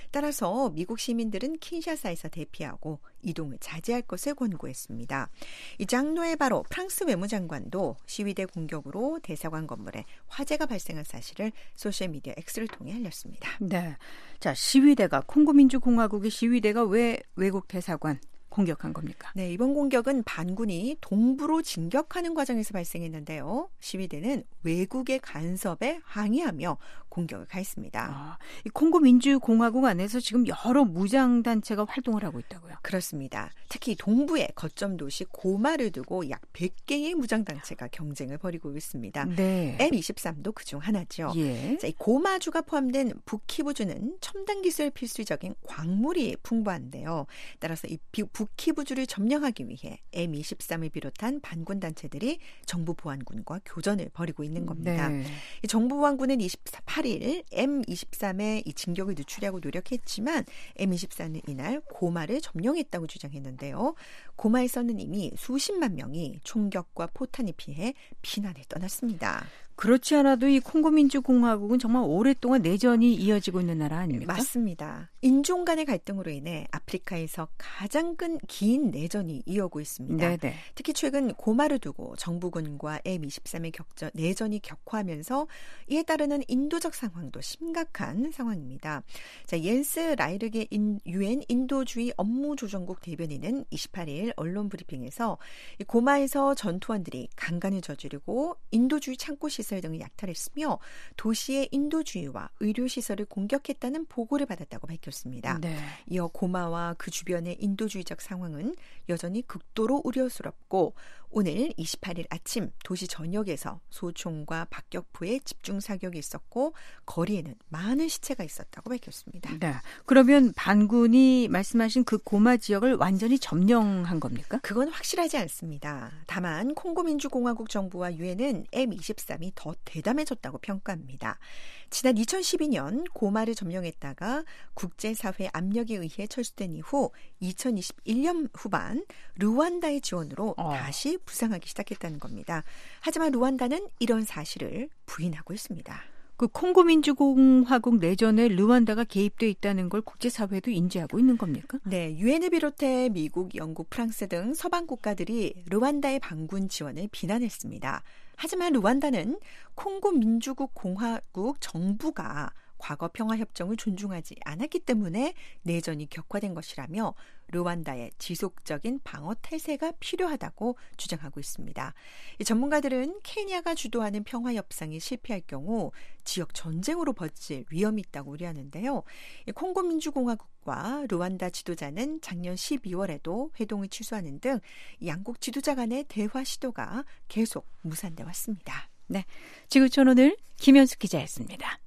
따라서 미국 시민들은 킨샤사에서 대피하고 이동을 자제할 것을 권고했습니다. 이 장로에 바로 프랑스 외무장관도 시위대 공격으로 대사관 건물에 화재가 발생한 사실을 소셜미디어 X를 통해 알렸습니다. 네, 자 시위대가 콩고 민주공화국의 시위대가 왜 외국 대사관 공격한 겁니까? 네, 이번 공격은 반군이 동부로 진격하는 과정에서 발생했는데요. 시위대는 외국의 간섭에 항의하며 공격을 가했습니다. 아, 이 콩고 민주공화국 안에서 지금 여러 무장단체가 활동을 하고 있다고요? 그렇습니다. 특히 동부의 거점 도시 고마를 두고 약 백 개의 무장단체가 경쟁을 벌이고 있습니다. 네. 엠 이십삼도 그중 하나죠. 예. 자, 이 고마주가 포함된 북키부주는 첨단 기술 필수적인 광물이 풍부한데요. 따라서 이 북키부주를 점령하기 위해 엠 이십삼을 비롯한 반군 단체들이 정부 보안군과 교전을 벌이고 있는 겁니다. 네. 이 정부 보안군은 이십팔 일 엠 이십삼의 이 진격을 늦추려고 노력했지만 엠 이십삼은 이날 고마를 점령했다고 주장했는데요. 고마에서는 이미 수십만 명이 총격과 포탄이 피해 피난을 떠났습니다. 그렇지 않아도 이 콩고 민주공화국은 정말 오랫동안 내전이 이어지고 있는 나라 아닙니까? 맞습니다. 인종 간의 갈등으로 인해 아프리카에서 가장 큰 긴 내전이 이어오고 있습니다. 네네. 특히 최근 고마를 두고 정부군과 엠 이십삼의 격전, 내전이 격화하면서 이에 따르는 인도적 상황도 심각한 상황입니다. 자, 옌스 라이르게 유엔 인도주의 업무조정국 대변인은 이십팔 일 언론 브리핑에서 이 고마에서 전투원들이 강간을 저지르고 인도주의 창고 시설 시설 등을 약탈했으며 도시의 인도주의와 의료시설을 공격했다는 보고를 받았다고 밝혔습니다. 네. 이어 고마와 그 주변의 인도주의적 상황은 여전히 극도로 우려스럽고 오늘 이십팔 일 아침 도시 전역에서 소총과 박격포의 집중 사격이 있었고 거리에는 많은 시체가 있었다고 밝혔습니다. 네. 그러면 반군이 말씀하신 그 고마 지역을 완전히 점령한 겁니까? 그건 확실하지 않습니다. 다만 콩고민주공화국 정부와 유엔은 엠 이십삼이 더 대담해졌다고 평가합니다. 지난 이천십이 년 고마를 점령했다가 국제사회 압력에 의해 철수된 이후 이천이십일 년 후반 르완다의 지원으로 어. 다시 부상하기 시작했다는 겁니다. 하지만 르완다는 이런 사실을 부인하고 있습니다. 그 콩고 민주공화국 내전에 르완다가 개입돼 있다는 걸 국제사회도 인지하고 있는 겁니까? 네, 유엔을 비롯해 미국, 영국, 프랑스 등 서방 국가들이 르완다의 반군 지원을 비난했습니다. 하지만 르완다는 콩고 민주국 공화국 정부가 과거 평화협정을 존중하지 않았기 때문에 내전이 격화된 것이라며 르완다의 지속적인 방어 태세가 필요하다고 주장하고 있습니다. 이 전문가들은 케냐가 주도하는 평화협상이 실패할 경우 지역 전쟁으로 번질 위험이 있다고 우려하는데요. 콩고 민주공화국과 르완다 지도자는 작년 십이월에도 회동을 취소하는 등 양국 지도자 간의 대화 시도가 계속 무산돼 왔습니다. 네, 지구촌 오늘 김현숙 기자였습니다.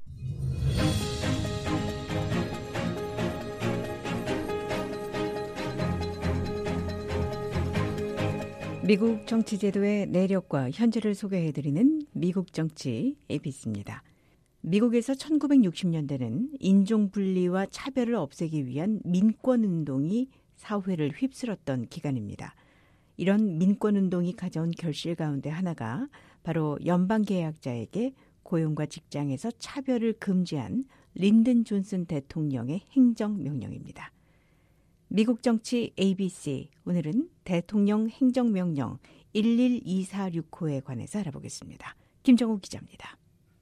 미국 정치 제도의 내력과 현재를 소개해드리는 미국 정치 에이비씨입니다. 미국에서 천구백육십 년대는 인종분리와 차별을 없애기 위한 민권운동이 사회를 휩쓸었던 기간입니다. 이런 민권운동이 가져온 결실 가운데 하나가 바로 연방계약자에게 고용과 직장에서 차별을 금지한 린든 존슨 대통령의 행정명령입니다. 미국 정치 에이비씨, 오늘은 대통령 행정명령 일일이사육 호에 관해서 알아보겠습니다. 김정우 기자입니다.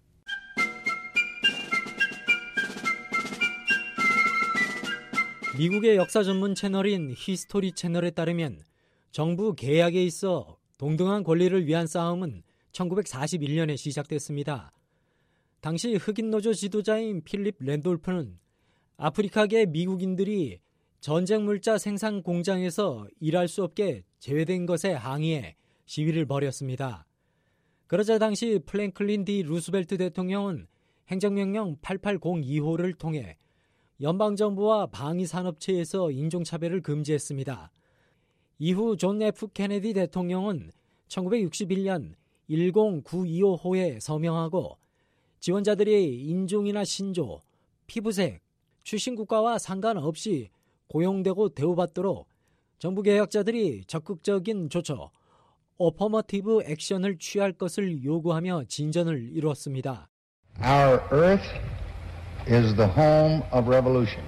미국의 역사 전문 채널인 히스토리 채널에 따르면 정부 계약에 있어 동등한 권리를 위한 싸움은 천구백사십일 년에 시작됐습니다. 당시 흑인 노조 지도자인 필립 랜돌프는 아프리카계 미국인들이 전쟁 물자 생산 공장에서 일할 수 없게 제외된 것에 항의해 시위를 벌였습니다. 그러자 당시 플랭클린 디 루스벨트 대통령은 행정명령 팔팔공이 호를 통해 연방정부와 방위산업체에서 인종차별을 금지했습니다. 이후 존 에프 케네디 대통령은 천구백육십일 년 일공구이오 호에 서명하고 지원자들이 인종이나 신조, 피부색, 출신 국가와 상관없이 고용되고 대우받도록 정부 계약자들이 적극적인 조처, 어퍼머티브 액션을 취할 것을 요구하며 진전을 이루었습니다. Our earth is the home of revolution.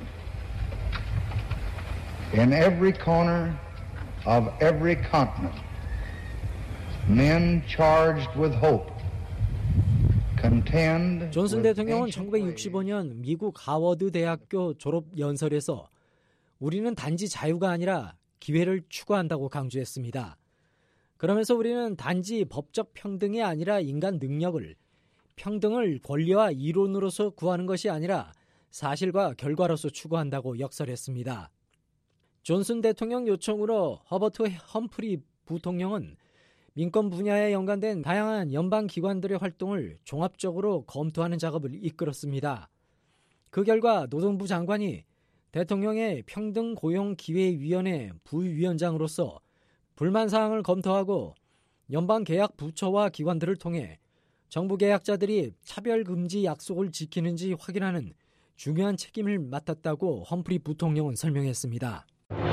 In every corner of every continent, men charged with hope contend. 존슨 대통령은 천구백육십오 년 미국 하워드 대학교 졸업 연설에서 우리는 단지 자유가 아니라 기회를 추구한다고 강조했습니다. 그러면서 우리는 단지 법적 평등이 아니라 인간 능력을, 평등을 권리와 이론으로서 구하는 것이 아니라 사실과 결과로서 추구한다고 역설했습니다. 존슨 대통령 요청으로 허버트 험프리 부통령은 민권 분야에 연관된 다양한 연방기관들의 활동을 종합적으로 검토하는 작업을 이끌었습니다. 그 결과 노동부 장관이 대통령의 평등고용기회위원회 부위원장으로서 불만사항을 검토하고 연방계약 부처와 기관들을 통해 정부 계약자들이 차별금지 약속을 지키는지 확인하는 중요한 책임을 맡았다고 험프리 부통령은 설명했습니다.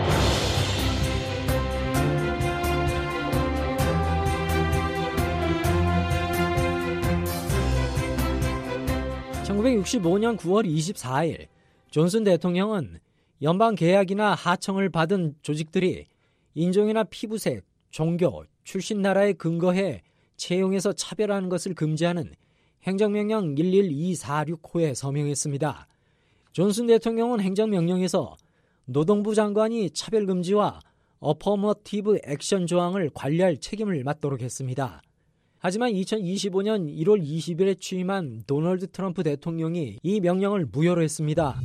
천구백육십오 년 구월 이십사일 존슨 대통령은 연방계약이나 하청을 받은 조직들이 인종이나 피부색, 종교, 출신 나라에 근거해 채용에서 차별하는 것을 금지하는 행정명령 일일이사육 호에 서명했습니다. 존슨 대통령은 행정명령에서 노동부 장관이 차별금지와 어퍼머티브 액션 조항을 관리할 책임을 맡도록 했습니다. 하지만 이천이십오 년 일월 이십일에 취임한 도널드 트럼프 대통령이 이 명령을 무효로 했습니다.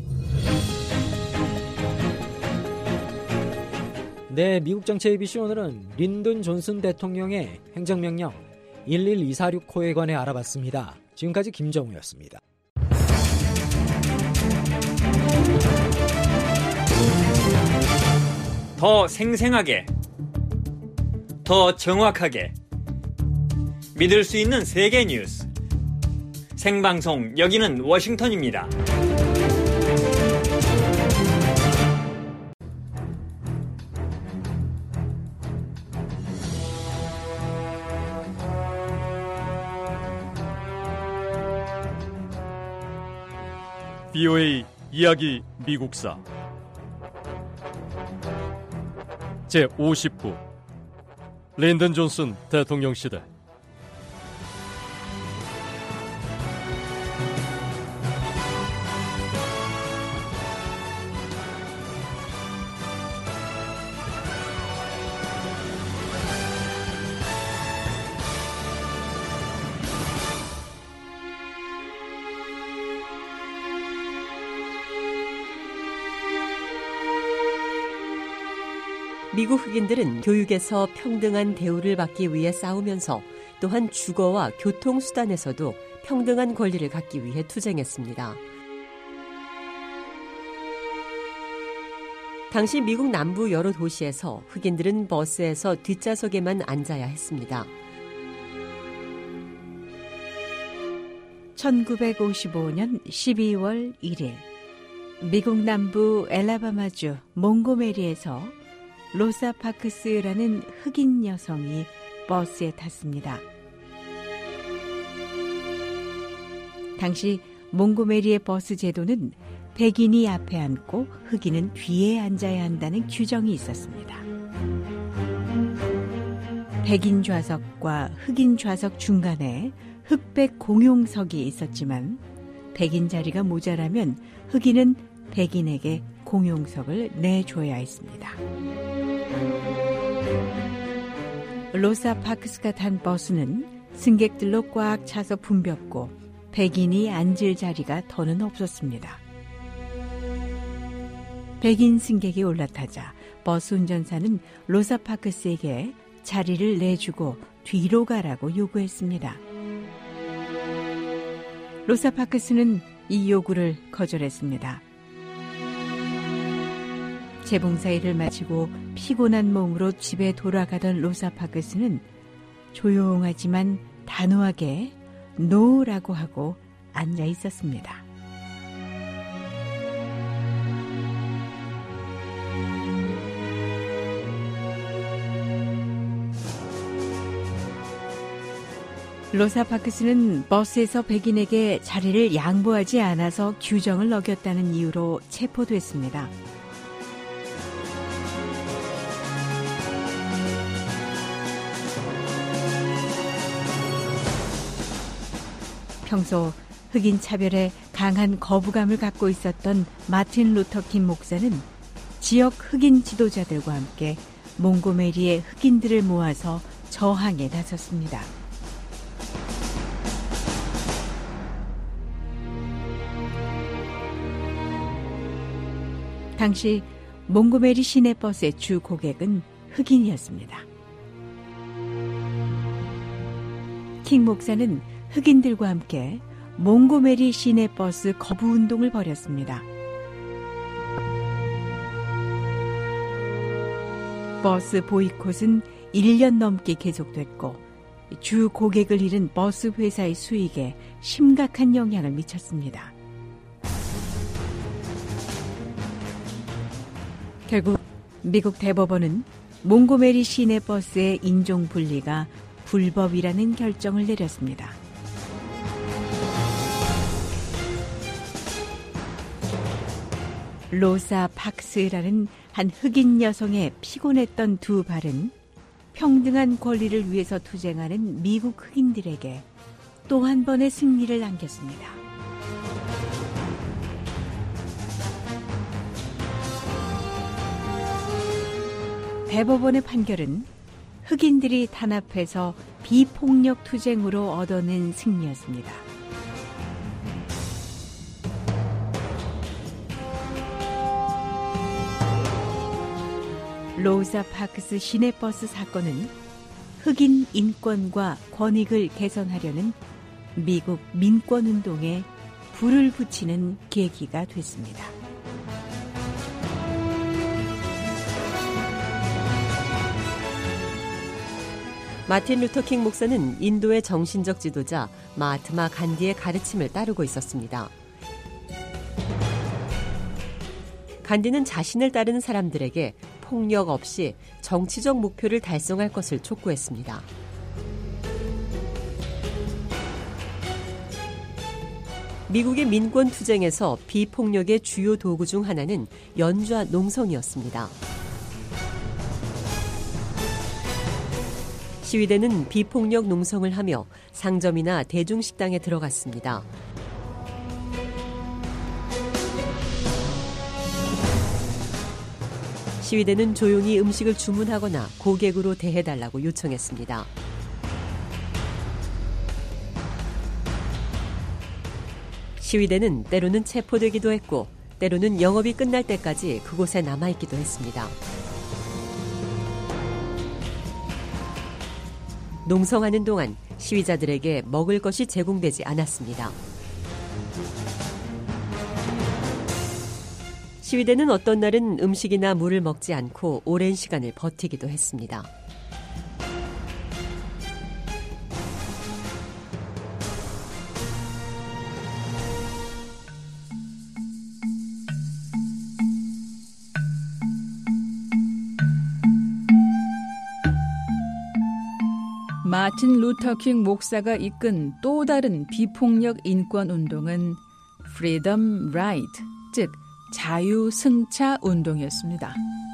네, 미국 정치 에이비씨 오늘은 린든 존슨 대통령의 행정명령 일일이사육 호에 관해 알아봤습니다. 지금까지 김정우였습니다. 더 생생하게, 더 정확하게 믿을 수 있는 세계 뉴스. 생방송 여기는 워싱턴입니다. 비오에이 이야기 미국사 제오십 부 린든 존슨 대통령 시대. 미국 흑인들은 교육에서 평등한 대우를 받기 위해 싸우면서 또한 주거와 교통수단에서도 평등한 권리를 갖기 위해 투쟁했습니다. 당시 미국 남부 여러 도시에서 흑인들은 버스에서 뒷좌석에만 앉아야 했습니다. 천구백오십오 년 십이월 일일 미국 남부 엘라바마주 몽고메리에서 로사 파크스라는 흑인 여성이 버스에 탔습니다. 당시 몽고메리의 버스 제도는 백인이 앞에 앉고 흑인은 뒤에 앉아야 한다는 규정이 있었습니다. 백인 좌석과 흑인 좌석 중간에 흑백 공용석이 있었지만 백인 자리가 모자라면 흑인은 백인에게 공용석을 내줘야 했습니다. 로사 파크스가 탄 버스는 승객들로 꽉 차서 붐볐고 백인이 앉을 자리가 더는 없었습니다. 백인 승객이 올라타자 버스 운전사는 로사 파크스에게 자리를 내주고 뒤로 가라고 요구했습니다. 로사 파크스는 이 요구를 거절했습니다. 재봉사 일을 마치고 피곤한 몸으로 집에 돌아가던 로사 파크스는 조용하지만 단호하게 노라고 하고 앉아 있었습니다. 로사 파크스는 버스에서 백인에게 자리를 양보하지 않아서 규정을 어겼다는 이유로 체포됐습니다. 평소 흑인 차별에 강한 거부감을 갖고 있었던 마틴 루터킹 목사는 지역 흑인 지도자들과 함께 몽고메리의 흑인들을 모아서 저항에 나섰습니다. 당시 몽고메리 시내버스의 주 고객은 흑인이었습니다. 킹 목사는 흑인들과 함께 몽고메리 시내버스 거부 운동을 벌였습니다. 버스 보이콧은 일 년 넘게 계속됐고 주 고객을 잃은 버스 회사의 수익에 심각한 영향을 미쳤습니다. 결국 미국 대법원은 몽고메리 시내버스의 인종 분리가 불법이라는 결정을 내렸습니다. 로사 파크스라는 한 흑인 여성의 피곤했던 두 발은 평등한 권리를 위해서 투쟁하는 미국 흑인들에게 또 한 번의 승리를 안겼습니다. 대법원의 판결은 흑인들이 탄압해서 비폭력 투쟁으로 얻어낸 승리였습니다. 로사 파크스 시내버스 사건은 흑인 인권과 권익을 개선하려는 미국 민권운동에 불을 붙이는 계기가 됐습니다. 마틴 루터킹 목사는 인도의 정신적 지도자 마하트마 간디의 가르침을 따르고 있었습니다. 간디는 자신을 따르는 사람들에게 폭력 없이 정치적 목표를 달성할 것을 촉구했습니다. 미국의 민권 투쟁에서 비폭력의 주요 도구 중 하나는 연좌 농성이었습니다. 시위대는 비폭력 농성을 하며 상점이나 대중식당에 들어갔습니다. 시위대는 조용히 음식을 주문하거나 고객으로 대해달라고 요청했습니다. 시위대는 때로는 체포되기도 했고 때로는 영업이 끝날 때까지 그곳에 남아있기도 했습니다. 농성하는 동안 시위자들에게 먹을 것이 제공되지 않았습니다. 시위대는 어떤 날은 음식이나 물을 먹지 않고 오랜 시간을 버티기도 했습니다. 마틴 루터킹 목사가 이끈 또 다른 비폭력 인권 운동은 Freedom Ride, 즉 자유승차 운동이었습니다.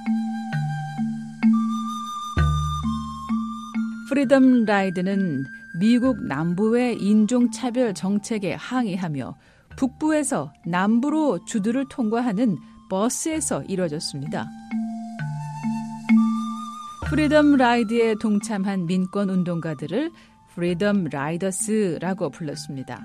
프리덤 라이드는 미국 남부의 인종차별 정책에 항의하며 북부에서 남부로 주들을 통과하는 버스에서 이뤄졌습니다. 프리덤 라이드에 동참한 민권 운동가들을 프리덤 라이더스라고 불렀습니다.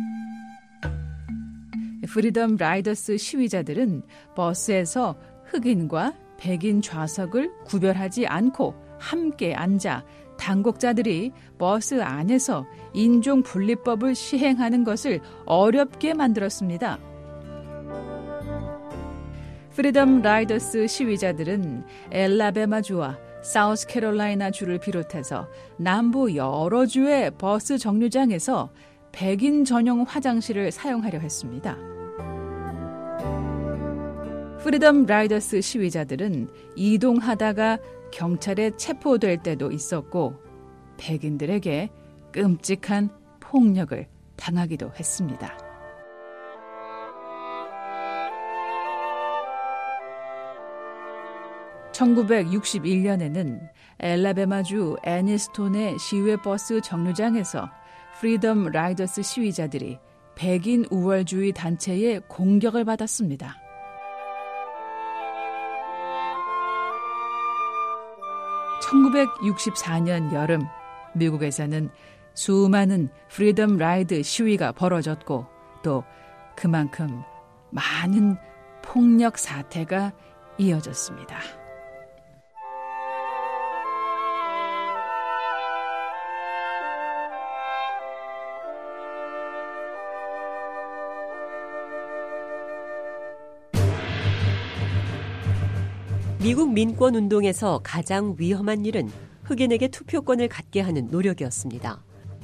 프리덤 라이더스 시위자들은 버스에서 흑인과 백인 좌석을 구별하지 않고 함께 앉아 당국자들이 버스 안에서 인종분리법을 시행하는 것을 어렵게 만들었습니다. 프리덤 라이더스 시위자들은 엘라베마주와 사우스캐롤라이나주를 비롯해서 남부 여러 주의 버스 정류장에서 백인 전용 화장실을 사용하려 했습니다. 프리덤 라이더스 시위자들은 이동하다가 경찰에 체포될 때도 있었고 백인들에게 끔찍한 폭력을 당하기도 했습니다. 천구백육십일 년에는 엘라베마주 애니스톤의 시외버스 정류장에서 프리덤 라이더스 시위자들이 백인 우월주의 단체의 공격을 받았습니다. 천구백육십사 년 여름 미국에서는 수많은 프리덤 라이드 시위가 벌어졌고 또 그만큼 많은 폭력 사태가 이어졌습니다. 미국 민권운동에서 가장 위험한 일은 흑인에게 투표권을 갖게 하는 노력이었습니다.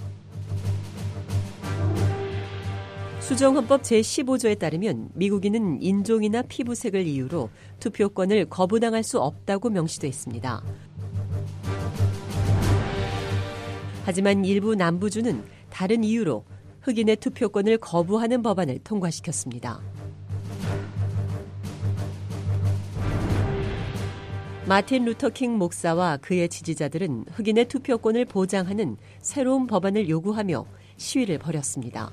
수정헌법 제십오 조에 따르면 미국인은 인종이나 피부색을 이유로 투표권을 거부당할 수 없다고 명시돼 있습니다. 하지만 일부 남부주는 다른 이유로 흑인의 투표권을 거부하는 법안을 통과시켰습니다. 마틴 루터 킹 목사와 그의 지지자들은 흑인의 투표권을 보장하는 새로운 법안을 요구하며 시위를 벌였습니다.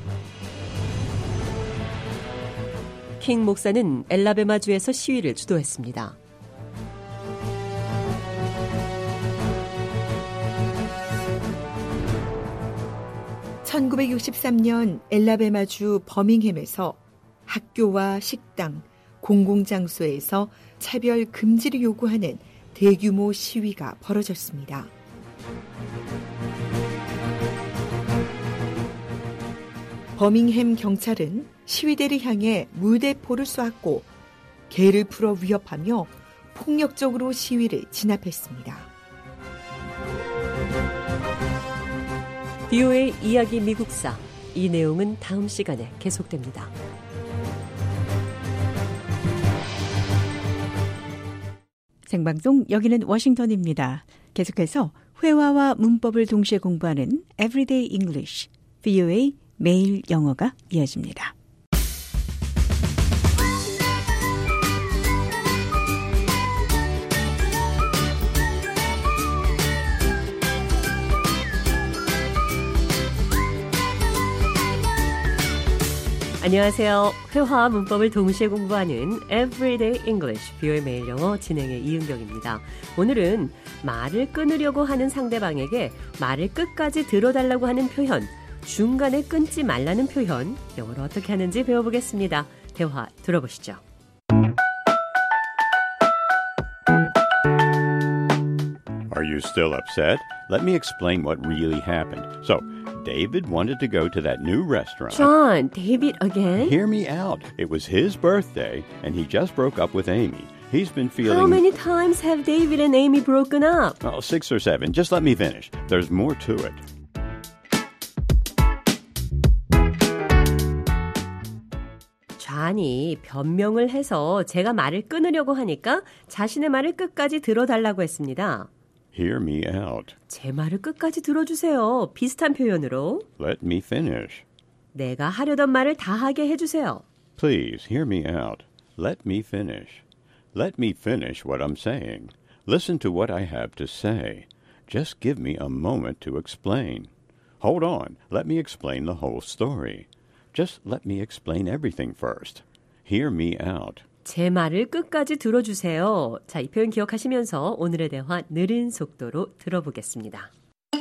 킹 목사는 엘라베마주에서 시위를 주도했습니다. 천구백육십삼 년 엘라베마주 버밍햄에서 학교와 식당, 공공장소에서 차별 금지를 요구하는 대규모 시위가 벌어졌습니다. 버밍햄 경찰은 시위대를 향해 물대포를 쏘았고 개를 풀어 위협하며 폭력적으로 시위를 진압했습니다. 비오에이 이야기 미국사, 이 내용은 다음 시간에 계속됩니다. 생방송 여기는 워싱턴입니다. 계속해서 회화와 문법을 동시에 공부하는 Everyday English, 비오에이 매일 영어가 이어집니다. 안녕하세요. 회화와 문법을 동시에 공부하는 Everyday English, 비오에이 매일 영어 진행의 이은경입니다. 오늘은 말을 끊으려고 하는 상대방에게 말을 끝까지 들어달라고 하는 표현, 중간에 끊지 말라는 표현, 영어로 어떻게 하는지 배워보겠습니다. 대화 들어보시죠. Are you still upset? Let me explain what really happened. So, David wanted to go to that new restaurant. John, David again? Hear me out. It was his birthday, and he just broke up with Amy. He's been feeling... How many times have David and Amy broken up? Oh, six or seven. Just let me finish. There's more to it. 존이 변명을 해서 제가 말을 끊으려고 하니까 자신의 말을 끝까지 들어달라고 했습니다. Hear me out. 제 말을 끝까지 들어주세요. 비슷한 표현으로. Let me finish. 내가 하려던 말을 다 하게 해주세요. Please hear me out. Let me finish. Let me finish what I'm saying. Listen to what I have to say. Just give me a moment to explain. Hold on. Let me explain the whole story. Just let me explain everything first. Hear me out. 제 말을 끝까지 들어주세요. 자, 이 표현 기억하시면서 오늘의 대화 느린 속도로 들어보겠습니다.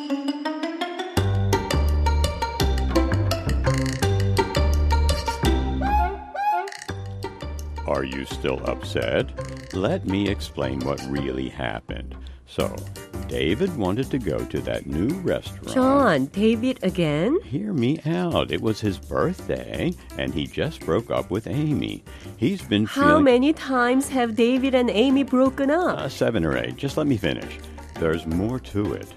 Are you still upset? Let me explain what really happened. So, David wanted to go to that new restaurant. John, David again? Hear me out. It was his birthday, and he just broke up with Amy. He's been How feeling... many times have David and Amy broken up? Uh, seven or eight. Just let me finish. There's more to it.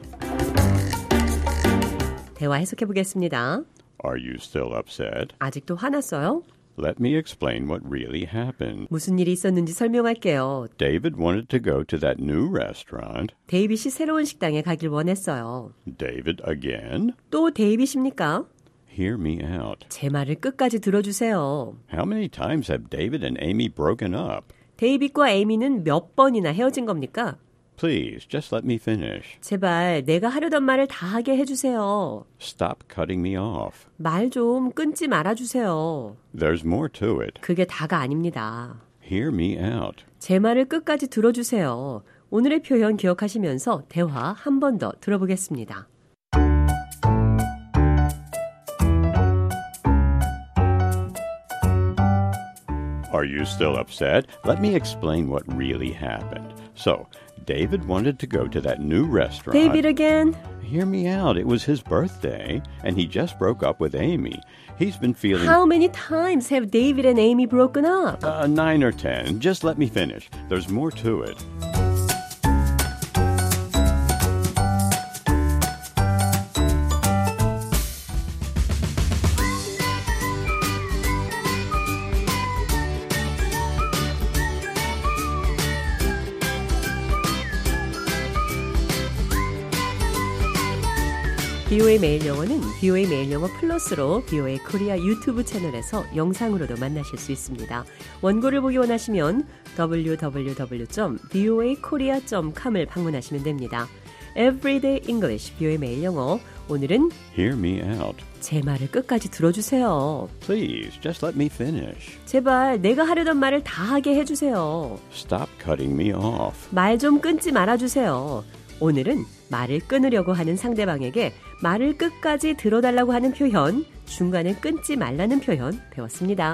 대화 해석해 보겠습니다. Are you still upset? 아직도 화났어요? Let me explain what really happened. 무슨 일이 있었는지 설명할게요. David wanted to go to that new restaurant. 데이빗이 새로운 식당에 가길 원했어요. David again? 또 데이빗입니까? Hear me out. 제 말을 끝까지 들어주세요. How many times have David and Amy broken up? 데이빗과 에이미는 몇 번이나 헤어진 겁니까? Please, just let me finish. 제발 내가 하려던 말을 다 하게 해주세요. Stop cutting me off. 말 좀 끊지 말아주세요. There's more to it. 그게 다가 아닙니다. Hear me out. 제 말을 끝까지 들어주세요. 오늘의 표현 기억하시면서 대화 한 번 더 들어보겠습니다. Are you still upset? Let me explain what really happened. So, David wanted to go to that new restaurant. David again? Hear me out. It was his birthday, and he just broke up with Amy. He's been feeling... How many times have David and Amy broken up? Uh, nine or ten. Just let me finish. There's more to it. 비오에이 매일 영어는 비오에이 매일 영어 플러스로 비오에이 코리아 유튜브 채널에서 영상으로도 만나실 수 있습니다. 원고를 보기 원하시면 더블유 더블유 더블유 점 비오에이 코리아 점 컴을 방문하시면 됩니다. Everyday English 비오에이 매일 영어 오늘은 Hear me out. 제 말을 끝까지 들어주세요. Please, just let me finish. 제발 내가 하려던 말을 다 하게 해주세요. Stop cutting me off. 말 좀 끊지 말아주세요. 오늘은 말을 끊으려고 하는 상대방에게 말을 끝까지 들어달라고 하는 표현, 중간에 끊지 말라는 표현 배웠습니다.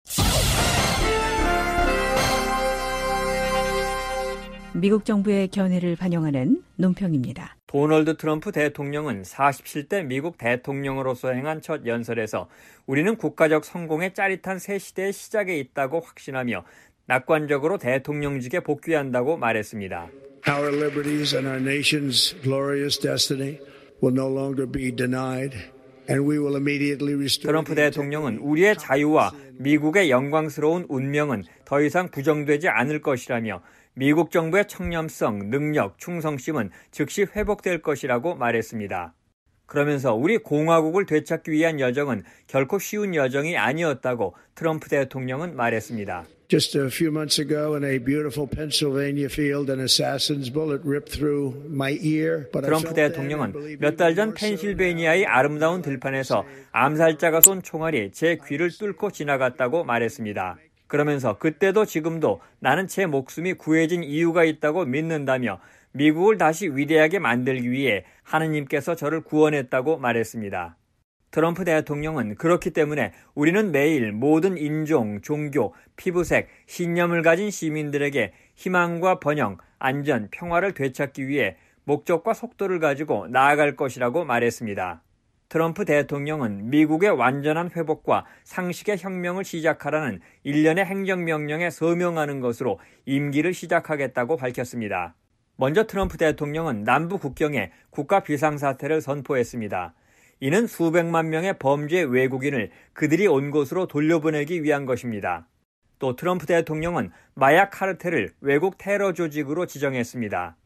미국 정부의 견해를 반영하는 논평입니다. 도널드 트럼프 대통령은 사십칠 대 미국 대통령으로서 행한 첫 연설에서 우리는 국가적 성공의 짜릿한 새 시대의 시작에 있다고 확신하며 낙관적으로 대통령직에 복귀한다고 말했습니다. Our liberties and our nation's glorious destiny will no longer be denied, and we will immediately restore. 트럼프 대통령은 우리의 자유와 미국의 영광스러운 운명은 더 이상 부정되지 않을 것이라며 미국 정부의 청렴성, 능력, 충성심은 즉시 회복될 것이라고 말했습니다. 그러면서 우리 공화국을 되찾기 위한 여정은 결코 쉬운 여정이 아니었다고 트럼프 대통령은 말했습니다. Just a few months ago in a beautiful Pennsylvania field, an assassin's bullet ripped through my ear. 트럼프 대통령은 몇 달 전 펜실베이니아의 아름다운 들판에서 암살자가 쏜 총알이 제 귀를 뚫고 지나갔다고 말했습니다. 그러면서 그때도 지금도 나는 제 목숨이 구해진 이유가 있다고 믿는다며 미국을 다시 위대하게 만들기 위해 하느님께서 저를 구원했다고 말했습니다. 트럼프 대통령은 그렇기 때문에 우리는 매일 모든 인종, 종교, 피부색, 신념을 가진 시민들에게 희망과 번영, 안전, 평화를 되찾기 위해 목적과 속도를 가지고 나아갈 것이라고 말했습니다. 트럼프 대통령은 미국의 완전한 회복과 상식의 혁명을 시작하라는 일련의 행정명령에 서명하는 것으로 임기를 시작하겠다고 밝혔습니다. 먼저 트럼프 대통령은 남부 국경에 국가 비상사태를 선포했습니다. 이는 수백만 명의 범죄 외국인을 그들이 온 곳으로 돌려보내기 위한 것입니다. 또 트럼프 대통령은 마약 카르텔을 외국 테러 조직으로 지정했습니다.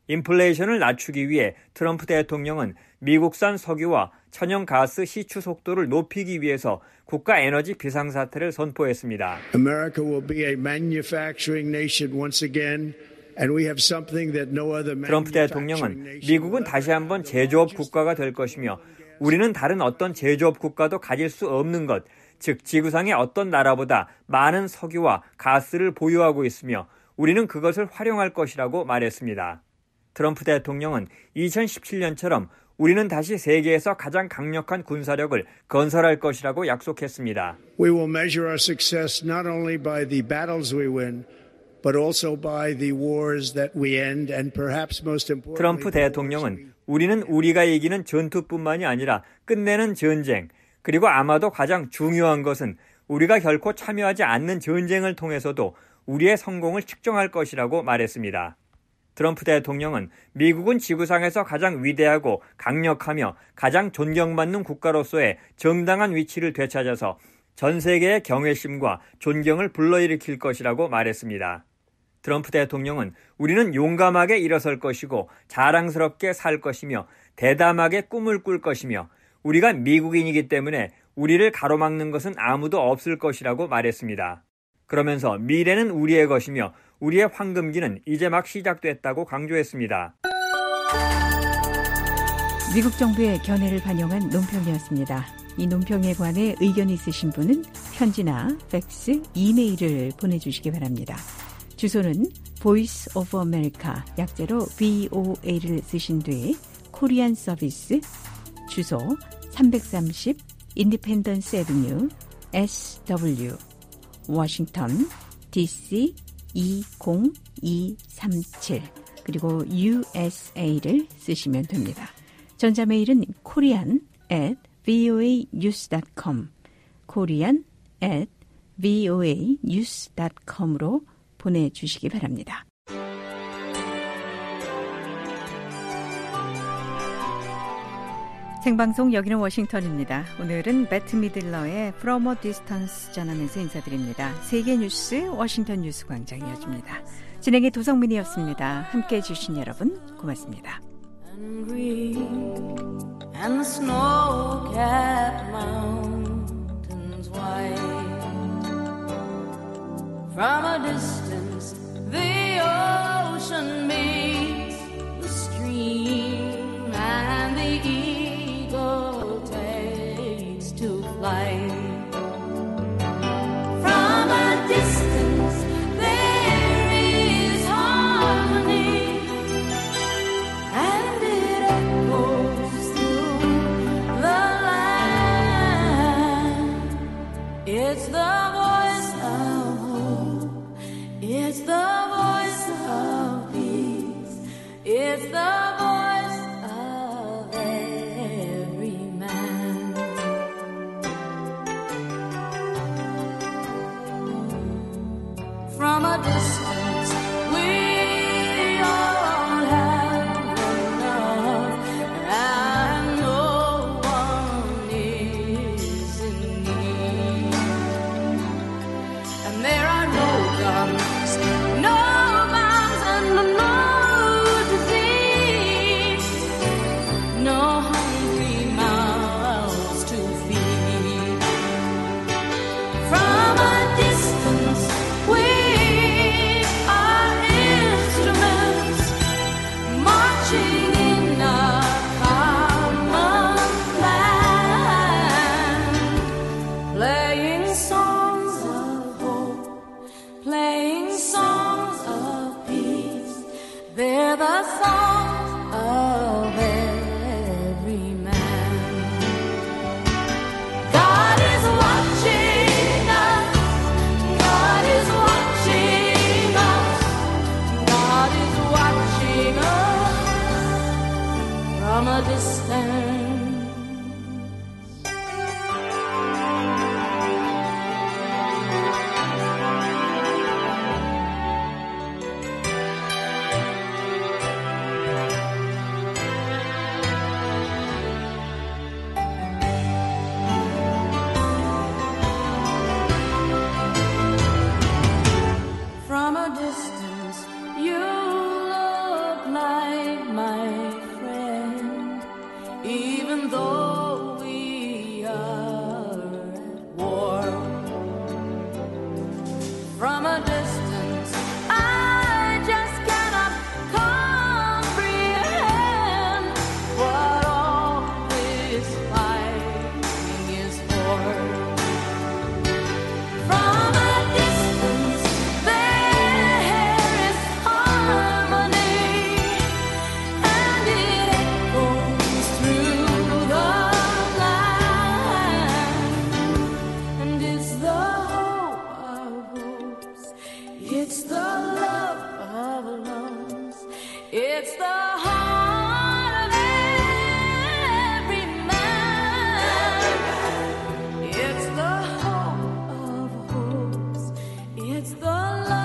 인플레이션을 낮추기 위해 트럼프 대통령은 미국산 석유와 천연가스 시추 속도를 높이기 위해서 국가 에너지 비상사태를 선포했습니다. America will be a manufacturing nation once again. And we have something that no other 트럼프 대통령은 미국은 다시 한번 제조업 국가가 될 것이며 우리는 다른 어떤 제조업 국가도 가질 수 없는 것, 즉 지구상의 어떤 나라보다 많은 석유와 가스를 보유하고 있으며 우리는 그것을 활용할 것이라고 말했습니다. 트럼프 대통령은 이천십칠 년처럼 우리는 다시 세계에서 가장 강력한 군사력을 건설할 것이라고 약속했습니다. We will measure our success not only by the battles we win, but also by the wars that we end and perhaps most importantly. 트럼프 대통령은 우리는 우리가 이기는 전투뿐만이 아니라 끝내는 전쟁, 그리고 아마도 가장 중요한 것은 우리가 결코 참여하지 않는 전쟁을 통해서도 우리의 성공을 측정할 것이라고 말했습니다. 트럼프 대통령은 미국은 지구상에서 가장 위대하고 강력하며 가장 존경받는 국가로서의 정당한 위치를 되찾아서 전 세계의 경외심과 존경을 불러일으킬 것이라고 말했습니다. 트럼프 대통령은 우리는 용감하게 일어설 것이고 자랑스럽게 살 것이며 대담하게 꿈을 꿀 것이며 우리가 미국인이기 때문에 우리를 가로막는 것은 아무도 없을 것이라고 말했습니다. 그러면서 미래는 우리의 것이며 우리의 황금기는 이제 막 시작됐다고 강조했습니다. 미국 정부의 견해를 반영한 논평이었습니다. 이 논평에 관해 의견이 있으신 분은 편지나 팩스, 이메일을 보내주시기 바랍니다. 주소는 Voice of America, 약자로 브이오에이를 쓰신 뒤에 코리안 서비스, 주소 삼백삼십 인디펜던스 애비뉴 에스더블유, 워싱턴, 디씨 이공이삼칠, 그리고 유에스에이를 쓰시면 됩니다. 전자메일은 korean at voa news dot com, korean at voa news dot com으로 보내주시기 바랍니다. 생방송 여기는 워싱턴입니다. 오늘은 배트 미들러의 From a Distance 전하면서 인사드립니다. 세계 뉴스 워싱턴 뉴스 광장 이어집니다. 진행의 도성민이었습니다. 함께해 주신 여러분 고맙습니다. And the snow-capped mountains white. From a distance, the ocean meets the stream, and the eagle takes to flight. From a distance, there is harmony, and it echoes through the land. It's the voice of hope. It's the voice of peace. It's the voice of every man. From a distance, we all have enough, and no one is in need. And there are no guns, no bombs, and no disease, no hungry mouths to feed. From a distance, we are instruments marching in a common plan, playing songs of hope, playing songs of peace. They're the songs of every man. God is watching us. God is watching us. God is watching us from a distance. From a distance, you look like It's the love of loves. It's the heart of every man. It's the hope of hopes. It's the love